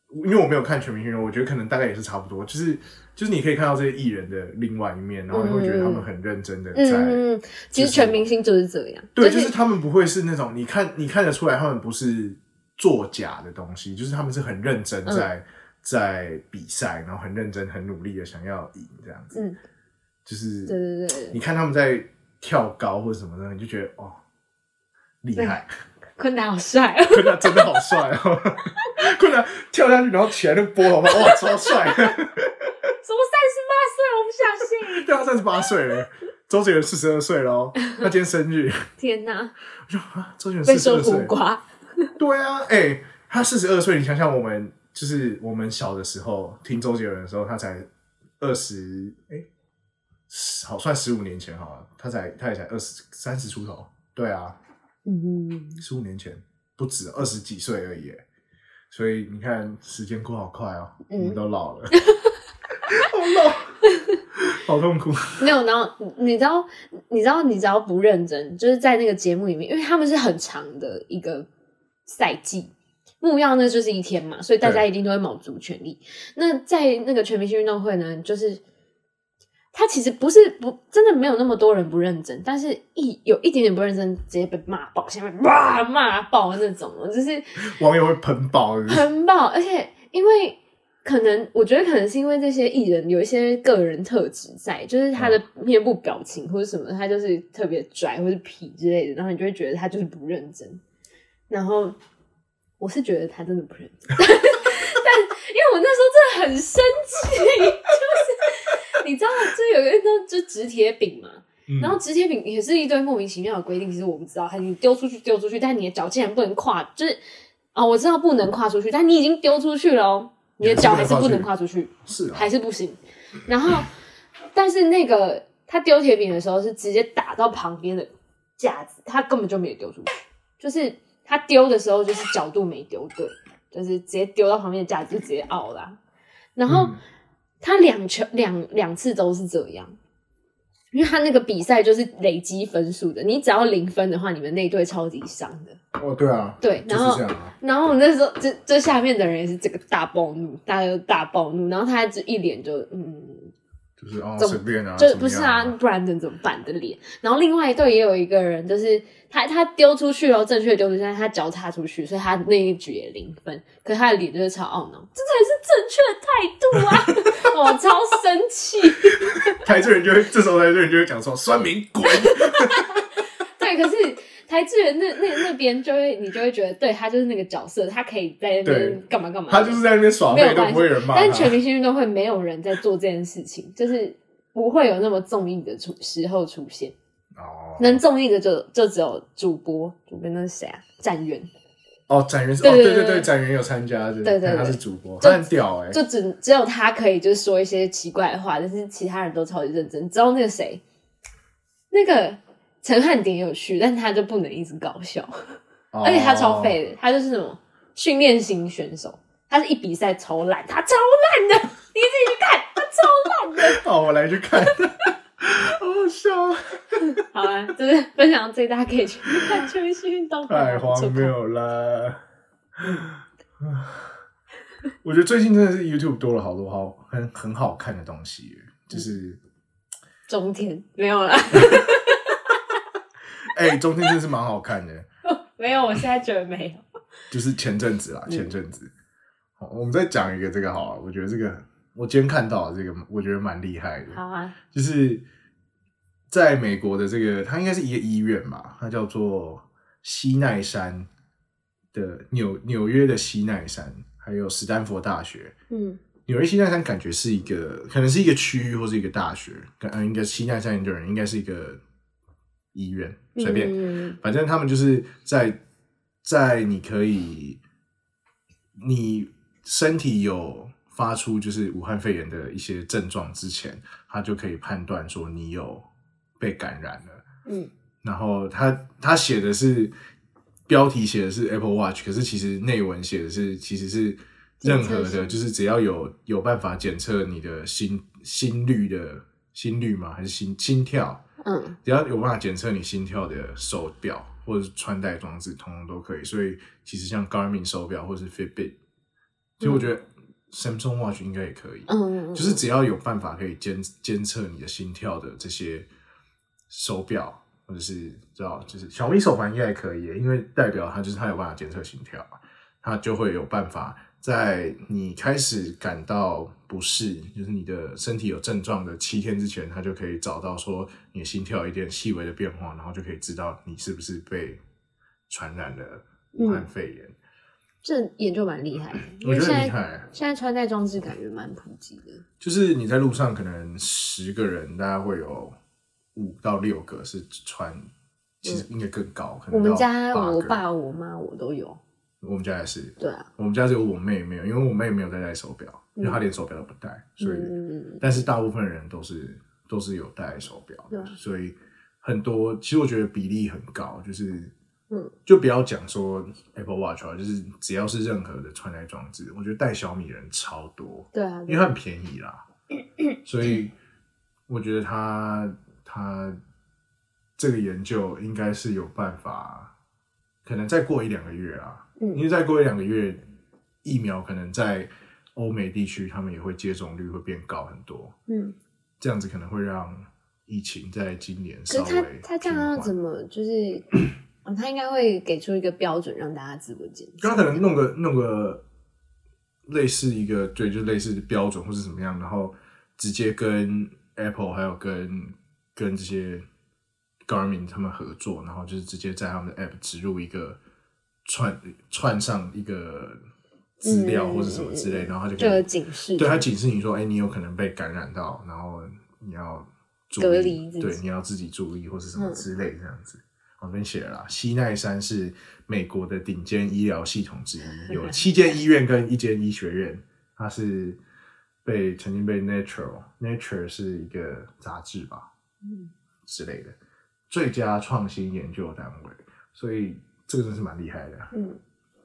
因为我没有看全明星运动，我觉得可能大概也是差不多，就是就是你可以看到这些艺人的另外一面，然后你会觉得他们很认真的在、 嗯嗯，其实全明星就是这样， 对， 就是、 就是他们不会是那种你看你看得出来他们不是作假的东西，就是他们是很认真在、嗯、在比赛，然后很认真很努力的想要赢这样子，嗯，就是对对对， 你看他们在跳高或者什么的，你就觉得哦厉害。 坤达好帅、哦， 坤达真的好帅哦！坤达跳下去，然后起来那个波头发，哇，超帅！什么三十八岁？我不相信。 对啊，三十八岁了，周杰伦四十二岁了哦，他今天生日。 天哪！ 我说啊，周杰伦四十二岁。 被说苦瓜。 对啊，哎、欸，他四十二岁，你想想我们就是我们小的时候听周杰伦的时候，他才二十，哎，好算十五年前好了，他才他也才二十三十出头。对啊。嗯，十五年前不止二十几岁而已，所以你看时间过好快哦，嗯、我们都老了，好老，好痛苦。 没有，然后你知道，你知道，你只要不认真，就是在那个节目里面，因为他们是很长的一个赛季，木曜呢就是一天嘛，所以大家一定都会卯足全力。那在那个全明星运动会呢，就是。他其实不是不真的没有那么多人不认真，但是一有一点点不认真，直接被骂爆，下面哇骂爆那种，就是网友会喷爆， 喷爆，而且因为可能我觉得可能是因为这些艺人有一些个人特质在，就是他的面部表情或者什么，他就是特别拽或是痞之类的，然后你就会觉得他就是不认真。然后我是觉得他真的不认真，但因为我那时候真的很生气，就是。你知道就有一个就直铁饼嘛、嗯，然后直铁饼也是一堆莫名其妙的规定，其实我不知道，你丢出去丢出去，但你的脚竟然不能跨，就是哦，我知道不能跨出去，但你已经丢出去了哦，你的脚还是不能跨出去， 是、啊、 还是不行。然后，但是那个他丢铁饼的时候是直接打到旁边的架子，他根本就没有丢出去，就是他丢的时候就是角度没丢对，就是直接丢到旁边的架子就直接out啦，然后。嗯他两球两两次都是这样，因为他那个比赛就是累积分数的，你只要零分的话，你们那队超级伤的。 哦，对啊， 对，然后、 就是这样啊、 然后那时候这这下面的人也是这个大暴怒，大家都大暴怒，然后他就一脸就嗯， 就是哦随便啊， 就不是啊，不然能怎么办的脸。然后另外一队也有一个人，就是他他丢出去了，正确丢出去，但他脚踏出去，所以他那一局也零分，可是他的脸就是超懊恼，这才是正确的态度啊！我超生气， 台志远就会这时候台志远就会讲说酸民滚。 对，可是台志远那那那边就会你就会觉得，对他就是那个角色，他可以在那边干嘛干嘛， 他就是在那边耍废都不会有人骂他。 但全明星运动会没有人在做这件事情，就是不会有那么综艺的出时候出现。哦，能综艺的就就只有主播，主播那是谁啊？展元。 哦，展元是哦，对对对，展元有参加，对对对， 他是主播，他很屌哎、欸， 就只只有他可以就是说一些奇怪的话，但是其他人都超级认真。知道那个谁，那个陈汉典有去，但他就不能一直搞笑，哦、而且他超废的，他就是什么训练型选手，他是一比赛超烂，他超烂的，你自己去看，他超烂的。 好，我来去看。好好笑啊！ 好啊，就是分享这大家可以去看全明星运动会， 太荒谬了。我觉得最近真的是 YouTube 多了好多好很很好看的东西，就是中天没有啦。 哎、欸，中天真的是蛮好看的。 没有，我现在觉得没有。 就是前阵子啦，前阵子。好，我们再讲一个这个好了，我觉得这个。我今天看到的这个，我觉得蛮厉害的。 好啊， 就是在美国的这个，它应该是一个医院吧，它叫做西奈山的纽纽约的西奈山，还有史丹佛大学。嗯，纽约西奈山感觉是一个，可能是一个区域或是一个大学，嗯，应该西奈山的人应该是一个医院，随便，嗯、反正他们就是在在你可以，你身体有。发出就是武汉肺炎的一些症状之前，他就可以判断说你有被感染了。嗯，然后他他写的是标题写的是 Apple Watch， 可是其实内文写的是其实是任何的，就是只要有有办法检测你的心心率的心率吗？还是心心跳？嗯，只要有办法检测你心跳的手表或者是穿戴装置，通通都可以。所以其实像 Garmin 手表或是 Fitbit。 其实我觉得 Samsung Watch 应该也可以， 嗯， 就是只要有办法可以监监测你的心跳的这些手表，或者是知道，就是小米手环应该也可以，因为代表它就是它有办法监测心跳嘛，它就会有办法在你开始感到不适，就是你的身体有症状的七天之前，它就可以找到说你的心跳有一点细微的变化，然后就可以知道你是不是被传染了武汉肺炎。嗯， 这研究蛮厉害的， 我觉得很厉害。 现在穿戴装置感觉蛮普及的， 就是你在路上可能十个人，大概会有五到六个是穿，其实应该更高。嗯，可能我们家我爸、我妈我都有， 我们家也是。 对啊， 我们家只有我妹没有，因为我妹没有在戴手表，因为她连手表都不戴，所以，嗯，但是大部分人都是都是有戴手表的，对，所以很多其实我觉得比例很高，就是。嗯，就不要讲说 Apple Watch 啊，就是只要是任何的穿戴装置，我觉得戴小米人超多。 对啊， 因为它很便宜啦，所以我觉得他他这个研究应该是有办法，可能再过一两个月啊，嗯，因为再过一两个月，疫苗可能在欧美地区他们也会接种率会变高很多。嗯，这样子可能会让疫情在今年稍微平缓。可是他他这样要怎么就是？哦，他应该会给出一个标准让大家自我检测。 他可能弄个弄个类似一个对，就类似标准或是怎么样，然后直接跟 Apple 还有跟跟这些 Garmin 他们合作，然后就是直接在他们的 App 植入一个串串上一个资料或者什么之类，嗯，然后他就可以就有警示， 对，他警示你说，哎，你有可能被感染到，然后你要注意隔离自己， 对，你要自己注意或是什么之类这样子。我跟你写了啦，西奈山是美国的顶尖医疗系统之一，有七间医院跟一间医学院。它是被曾经被 Nature Nature 是一个杂志吧，嗯，之类的最佳创新研究单位，所以这个真是蛮厉害的。嗯，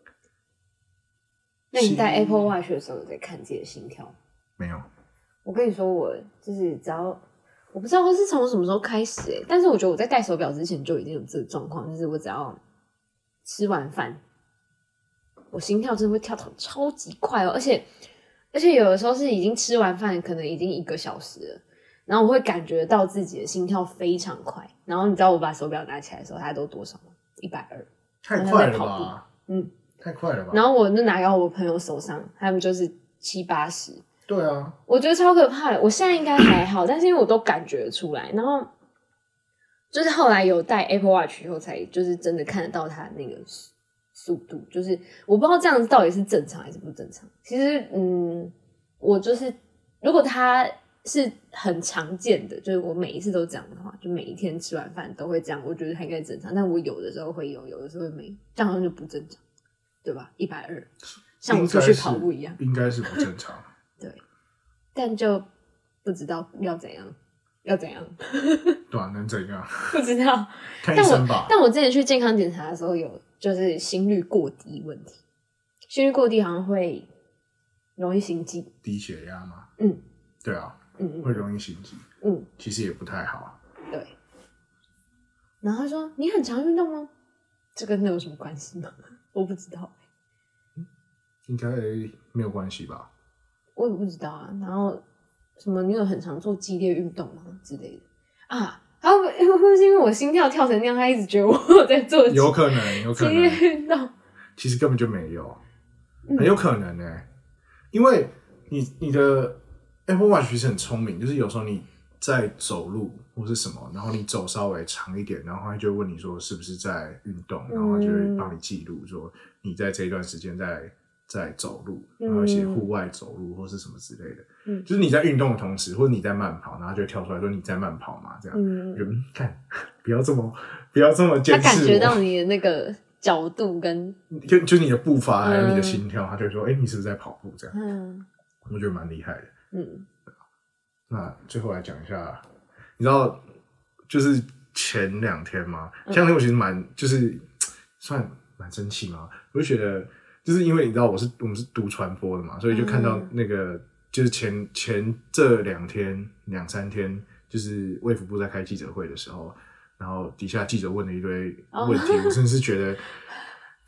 那你戴 Apple Watch 的时候有在看自己的心跳？ 没有。 我跟你说，我就是只要。我不知道是从什么时候开始欸，但是我觉得我在戴手表之前就已经有这个状况，就是我只要吃完饭，我心跳真的会跳得超级快哦，而且而且有的时候是已经吃完饭，可能已经一个小时了，然后我会感觉到自己的心跳非常快，然后你知道我把手表拿起来的时候，它都多少吗？一百二， 太快了吧？嗯，太快了吧？ 然后我就拿到我朋友手上，他们就是七八十。 对啊， 我觉得超可怕的。我现在应该还好，但是因为我都感觉得出来，然后就是后来有戴 Apple Watch 以后，才就是真的看得到它那个速度。就是我不知道这样子到底是正常还是不正常。其实，嗯，我就是如果它是很常见的，就是我每一次都这样的话，就每一天吃完饭都会这样，我觉得它应该正常。但我有的时候会有，有的时候会没，这样好像就不正常，对吧？一百二，像我出去跑步一样， 应该是不正常。 对，但就不知道要怎样，要怎样？ 对啊，能怎样？ 不知道。 看医生吧。 但我但我之前去健康检查的时候，有就是心率过低问题。心率过低好像会容易心悸， 低血压吗？ 嗯， 对啊， 嗯嗯， 会容易心悸。嗯，其实也不太好。 对。然后他说：“你很常运动吗？这跟那有什么关系吗？”我不知道。 应该没有关系吧？ 我也不知道啊。然后什么你有很常做激烈运动吗之类的啊？然后会不会是因为我心跳跳成那样，他一直觉得我有在做激有可能有可能激烈运动？ 其实根本就没有，很有可能呢、欸嗯。因为你你的 Apple Watch 其实很聪明，就是有时候你在走路或是什么，然后你走稍微长一点，然后他就会问你说是不是在运动，然后他就会帮你记录说你在这一段时间在。在走路，然后写户外走路或是什么之类的，嗯，就是你在运动的同时，或者你在慢跑，然后就会跳出来说你在慢跑嘛，这样，嗯，就看不要这么不要这么监视我， 他感觉到你的那个角度跟就就你的步伐还有你的心跳，嗯、他就会说，哎、欸，你是不是在跑步？这样，嗯，我觉得蛮厉害的，嗯。那最后来讲一下，你知道，就是前两天嘛，前两天我其实蛮就是算蛮生气嘛，我就觉得。就是因为你知道我是我们是读传播的嘛，所以就看到那个、嗯、就是前前这两天两三天，就是卫福部在开记者会的时候，然后底下记者问了一堆问题，哦、我真的是觉得，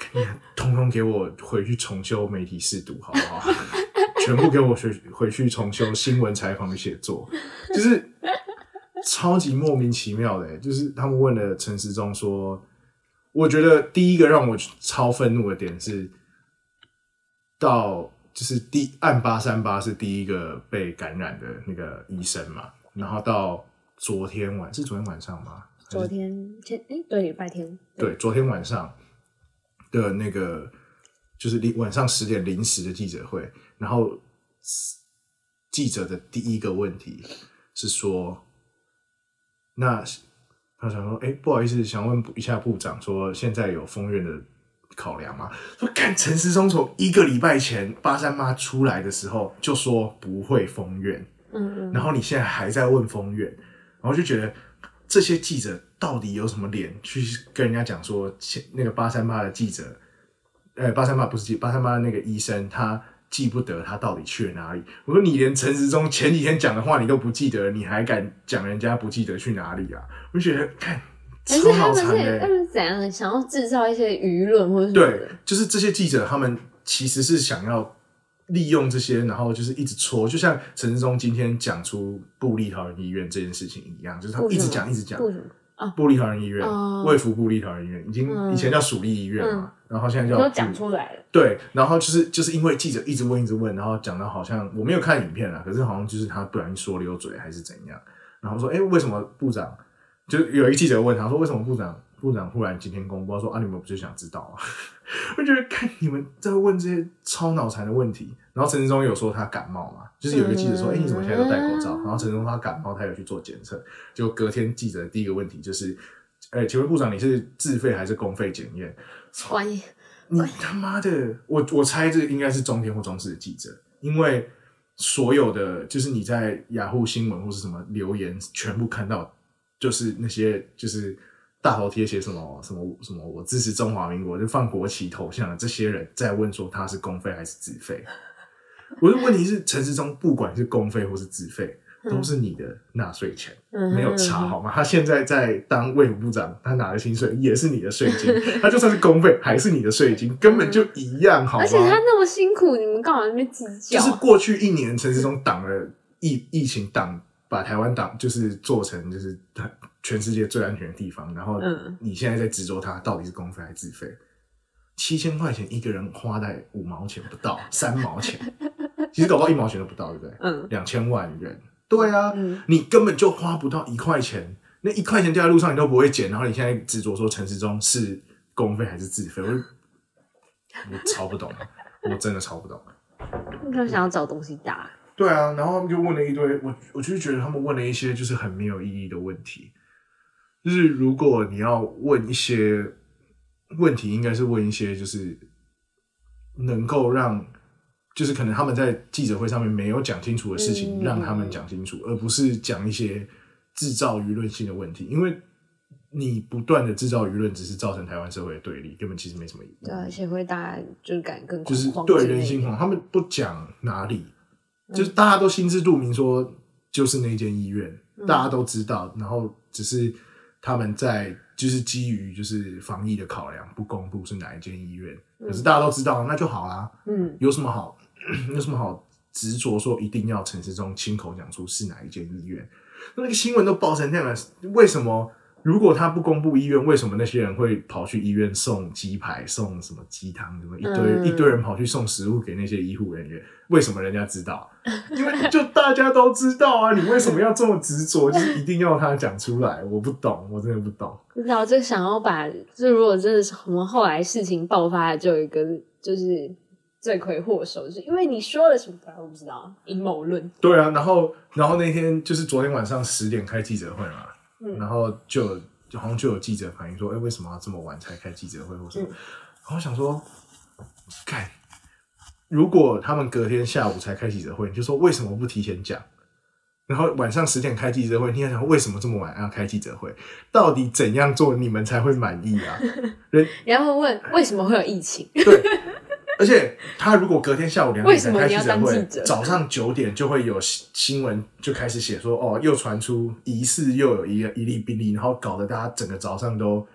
你通通给我回去重修媒体识读好不好？全部给我回回去重修新闻采访与写作，就是超级莫名其妙的、欸。就是他们问了陈时中说，我觉得第一个让我超愤怒的点是，到就是第案八三八是第一个被感染的那个医生嘛，然后到昨天晚是昨天晚上吗？ 昨天前哎、欸、对礼拜天对, 对昨天晚上的那个就是晚上十点临时的记者会，然后记者的第一个问题是说，那他想说，哎、欸，不好意思，想问一下部长，说现在有封院的考量吗？说看陈时中从一个礼拜前八三八出来的时候就说不会封院，嗯嗯，然后你现在还在问封院，然后就觉得这些记者到底有什么脸去跟人家讲说，那个八三八的记者，呃，八三八不是记八三八的那个医生，他记不得他到底去了哪里。我说你连陈时中前几天讲的话你都不记得，你还敢讲人家不记得去哪里啊？我就觉得看超脑残的、欸。 他们怎样想要制造一些舆论或者什么的？对，就是这些记者他们其实是想要利用这些，然后就是一直戳，就像陈时中今天讲出部立桃园医院这件事情一样，就是他一直讲一直讲。啊、部立桃园医院，卫福部立桃园医院，已经、嗯、以前叫属立医院嘛、嗯，然后现在叫都讲出来了。 对，然后就是就是因为记者一直问一直问，然后讲到好像我没有看影片啦，可是好像就是他不小心说溜嘴还是怎样，然后说哎、欸，为什么部长就有一个记者问他说为什么部长部长忽然今天公布说啊你们不就想知道吗？我觉得看你们在问这些超脑残的问题，然后陈时中有说他感冒嘛，就是有一个记者说哎、欸、你怎么现在都戴口罩？然后陈时中他感冒，他有去做检测，就隔天记者的第一个问题就是哎、欸，请问部长你是自费还是公费检验？ 关于你他妈的，我我猜这应该是中天或中视的记者，因为所有的就是你在雅虎新闻或是什么留言，全部看到就是那些就是大头贴写什么什么什么我支持中华民国，就放国旗头像的这些人在问说他是公费还是自费。我的问题是陈时中不管是公费或是自费，都是你的纳税钱、嗯，没有差好吗？他现在在当卫福部长，他拿的薪水也是你的税金，他就算是公费还是你的税金，根本就一样好吗？ 而且他那么辛苦，你们干嘛在那边计较？ 就是过去一年陈时中挡了疫疫情挡，把台湾挡就是做成就是全世界最安全的地方，然后你现在在执着他到底是公费还是自费？七千块钱一个人花在五毛钱不到，三毛钱，其实搞不好一毛钱都不到，对不对？嗯，两千万人。对啊、嗯，你根本就花不到一块钱，那一块钱掉在路上你都不会捡，然后你现在执着说陈时中是公费还是自费，我我超不懂，我真的超不懂。 他想要找东西打。 对啊，然后他们就问了一堆，我我就是觉得他们问了一些就是很没有意义的问题，就是如果你要问一些问题，应该是问一些就是能够让。就是可能他们在记者会上面没有讲清楚的事情，让他们讲清楚，而不是讲一些制造舆论性的问题。因为你不断的制造舆论，只是造成台湾社会的对立，根本其实没什么意义。 对，而且会大家就是感更就是对人心惶惶。他们不讲哪里，就是大家都心知肚明，说就是那间医院，嗯、大家都知道，然后只是他们在就是基于就是防疫的考量，不公布是哪一间医院。可是大家都知道，那就好啦。嗯，有什么好？有什么好执着说一定要陈时中亲口讲出是哪一间医院？那个新闻都报成这样了，为什么如果他不公布医院，为什么那些人会跑去医院送鸡排、送什么鸡汤，什么一堆、嗯、一堆人跑去送食物给那些医护人员？为什么人家知道？因为就大家都知道啊！你为什么要这么执着？就是一定要他讲出来？我不懂，我真的不懂。 不知道，就想要把，就如果真的是什么后来事情爆发了，就有一个就是罪魁祸首，就是因为你说了什么，我不知道，阴谋论。对啊，然后然后那天就是昨天晚上十点开记者会嘛，嗯、然后就就好像就有记者反映说，哎、欸，为什么要这么晚才开记者会或什么？嗯、然后我想说，干，如果他们隔天下午才开记者会，你就说为什么不提前讲？然后晚上十点开记者会，你想想为什么这么晚要开记者会？到底怎样做你们才会满意啊？ 然后问为什么会有疫情？ 对。而且他如果隔天下午两点才开记者会，早上九点就会有新闻就开始写说，哦，又传出疑似又有一一例病例，然后搞得大家整个早上都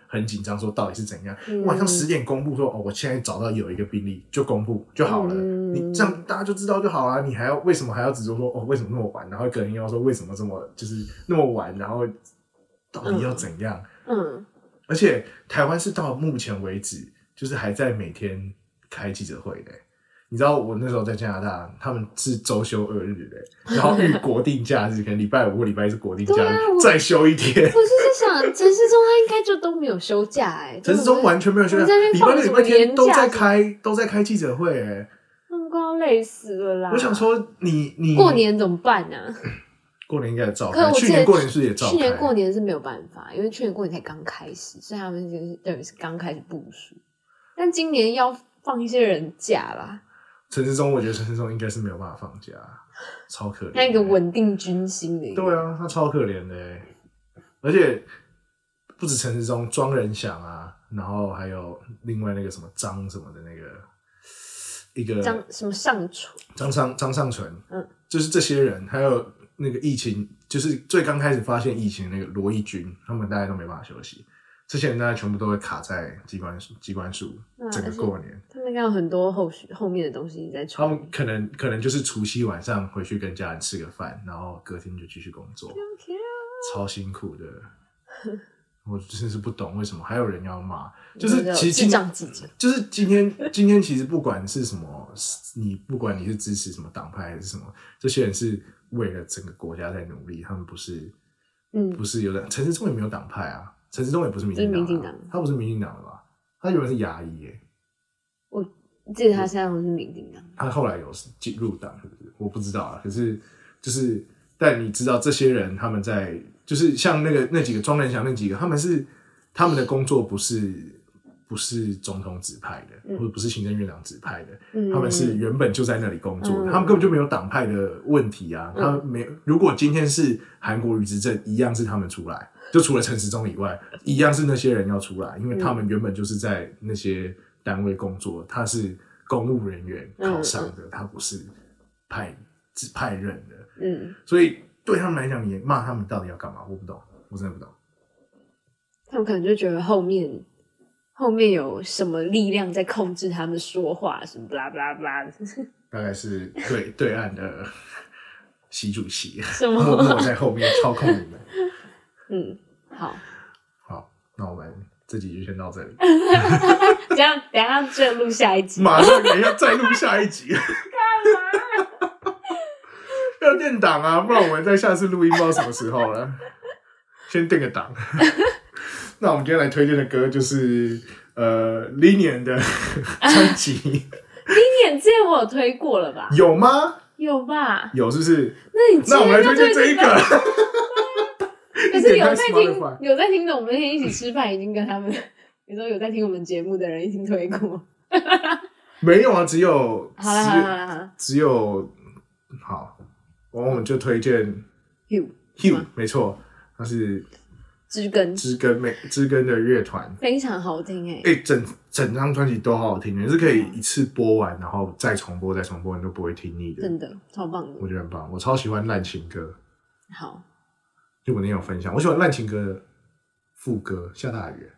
很紧张，说到底是怎样。 嗯、 晚上十点公布说哦，我现在找到有一个病例就公布就好了， 嗯、 你这样大家就知道就好了。你还要为什么还要执着说哦为什么那么晚？然后可能要说为什么这么就是那么晚，然后到底要怎样？ 嗯，嗯而且台湾是到目前为止就是还在每天开记者会的。你知道我那时候在加拿大，他们是周休二日的，然后遇国定假日，可能礼拜五或礼拜一是国定假日，啊、再休一天。 我是在想，陈时中他应该就都没有休假哎、欸， 陈时中完全没有休假，礼拜六、礼拜天都在开都在开记者会哎、欸， 他们快要累死了啦！ 我想说你，你过年怎么办呢、啊？ 过年应该照开，去年过年是也照开。 去年过年是没有办法，因为去年过年才刚开始，所以他们就是等于是刚开始部署。但今年要放一些人假啦。 陈时中，我觉得陈时中应该是没有办法放假，超可怜。 他一个稳定军心的一个。 对啊，他超可怜的欸，而且不止陈时中，庄人祥啊，然后还有另外那个什么张什么的那个一个张什么上纯， 张上张上纯， 嗯， 就是这些人，还有那个疫情，就是最刚开始发现疫情的那个罗义军，他们大家都没办法休息。这些人大家全部都会卡在机关机关署，整个过年， 他们应该有很多后续后面的东西在处理。 他们可能可能就是除夕晚上回去跟家人吃个饭，然后隔天就继续工作，超辛苦的。我真是不懂为什么还有人要骂，就是其实今天就是今天今天其实不管是什么，你不管你是支持什么党派还是什么，这些人是为了整个国家在努力，他们不是，嗯，不是有的。陈时中也没有党派啊。陈时中也不是民进党、啊， 是民进党， 他不是民进党的吧？他原本是牙医耶。 我记得他现在是民进党， 他后来有进入党，是不是？我不知道啊。可是就是，但你知道这些人他们在，就是像那个那几个庄人祥那几个，他们是他们的工作不是不是总统指派的，嗯、或者不是行政院长指派的，嗯、他们是原本就在那里工作的，嗯、他们根本就没有党派的问题啊。嗯、他们没，如果今天是韩国瑜执政，一样是他们出来。就除了陈时中以外，一样是那些人要出来，因为他们原本就是在那些单位工作，他是公务人员考上的，嗯嗯、他不是派指派任的，嗯，所以对他们来讲，你骂他们到底要干嘛？我不懂，我真的不懂。 他们可能就觉得后面后面有什么力量在控制他们说话，什么 blah blah blah， 大概是对对岸的习主席默默在后面操控你们。 嗯，好， 好，那我们这集就先到这里。 这样，等一下就录下一集， 马上等一下再录下一集。 干嘛？ 要垫档啊，不然我们在下次录音不知道什么时候了。先垫个档。那我们今天来推荐的歌就是呃 Linian 的专辑。 Linian 之前我有推过了吧？ 有吗？ 有吧？ 有是不是？ 那你那我们来推荐这一个。 可是有在听有在听的，我们那天一起吃饭，已经跟他们，有时候有在听我们节目的人已经推过。 没有啊，只有好啦好啦好啦， 只有好，我们就推荐 Hugh Hugh， 没错，他是知根知根美知根的乐团， 非常好听哎、 欸，哎、欸，整整张专辑都好好听，你是可以一次播完，然后再重播再重播，你都不会听腻的， 真的超棒的， 我觉得很棒，我超喜欢烂情歌。 好。 就我那天有分享，我喜欢烂情歌的副歌，下大雨，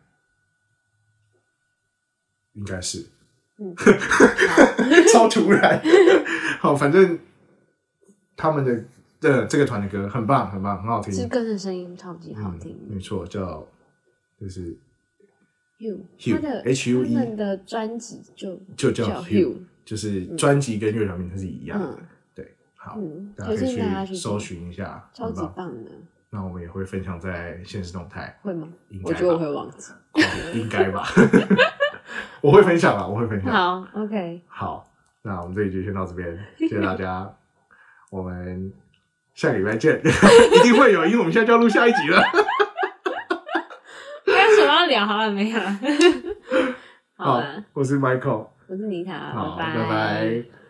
应该是，嗯，超突然。好，反正他们的的这个团的歌很棒，很棒，很好听。知根的声音超级好听，嗯、没错，叫就是 Hugh， Hugh 他的 H U E， 他们的专辑就就叫 Hugh， 就是专辑跟乐团名称是一样的。嗯、对，好， 嗯、 大家可以去搜寻一下， 超级棒的。 那我们也会分享在现实动态， 会吗？我觉得我会忘记， 应该吧。我会分享啦，我会分享。 好 ，OK。 好，那我们这一集就先到这边，谢谢大家，我们下个礼拜见，一定会有，因为我们现在就要录下一集了。 还有什么要聊？好了没有？ 好了，我是 Michael， 我是妮塔， 好， 拜拜拜。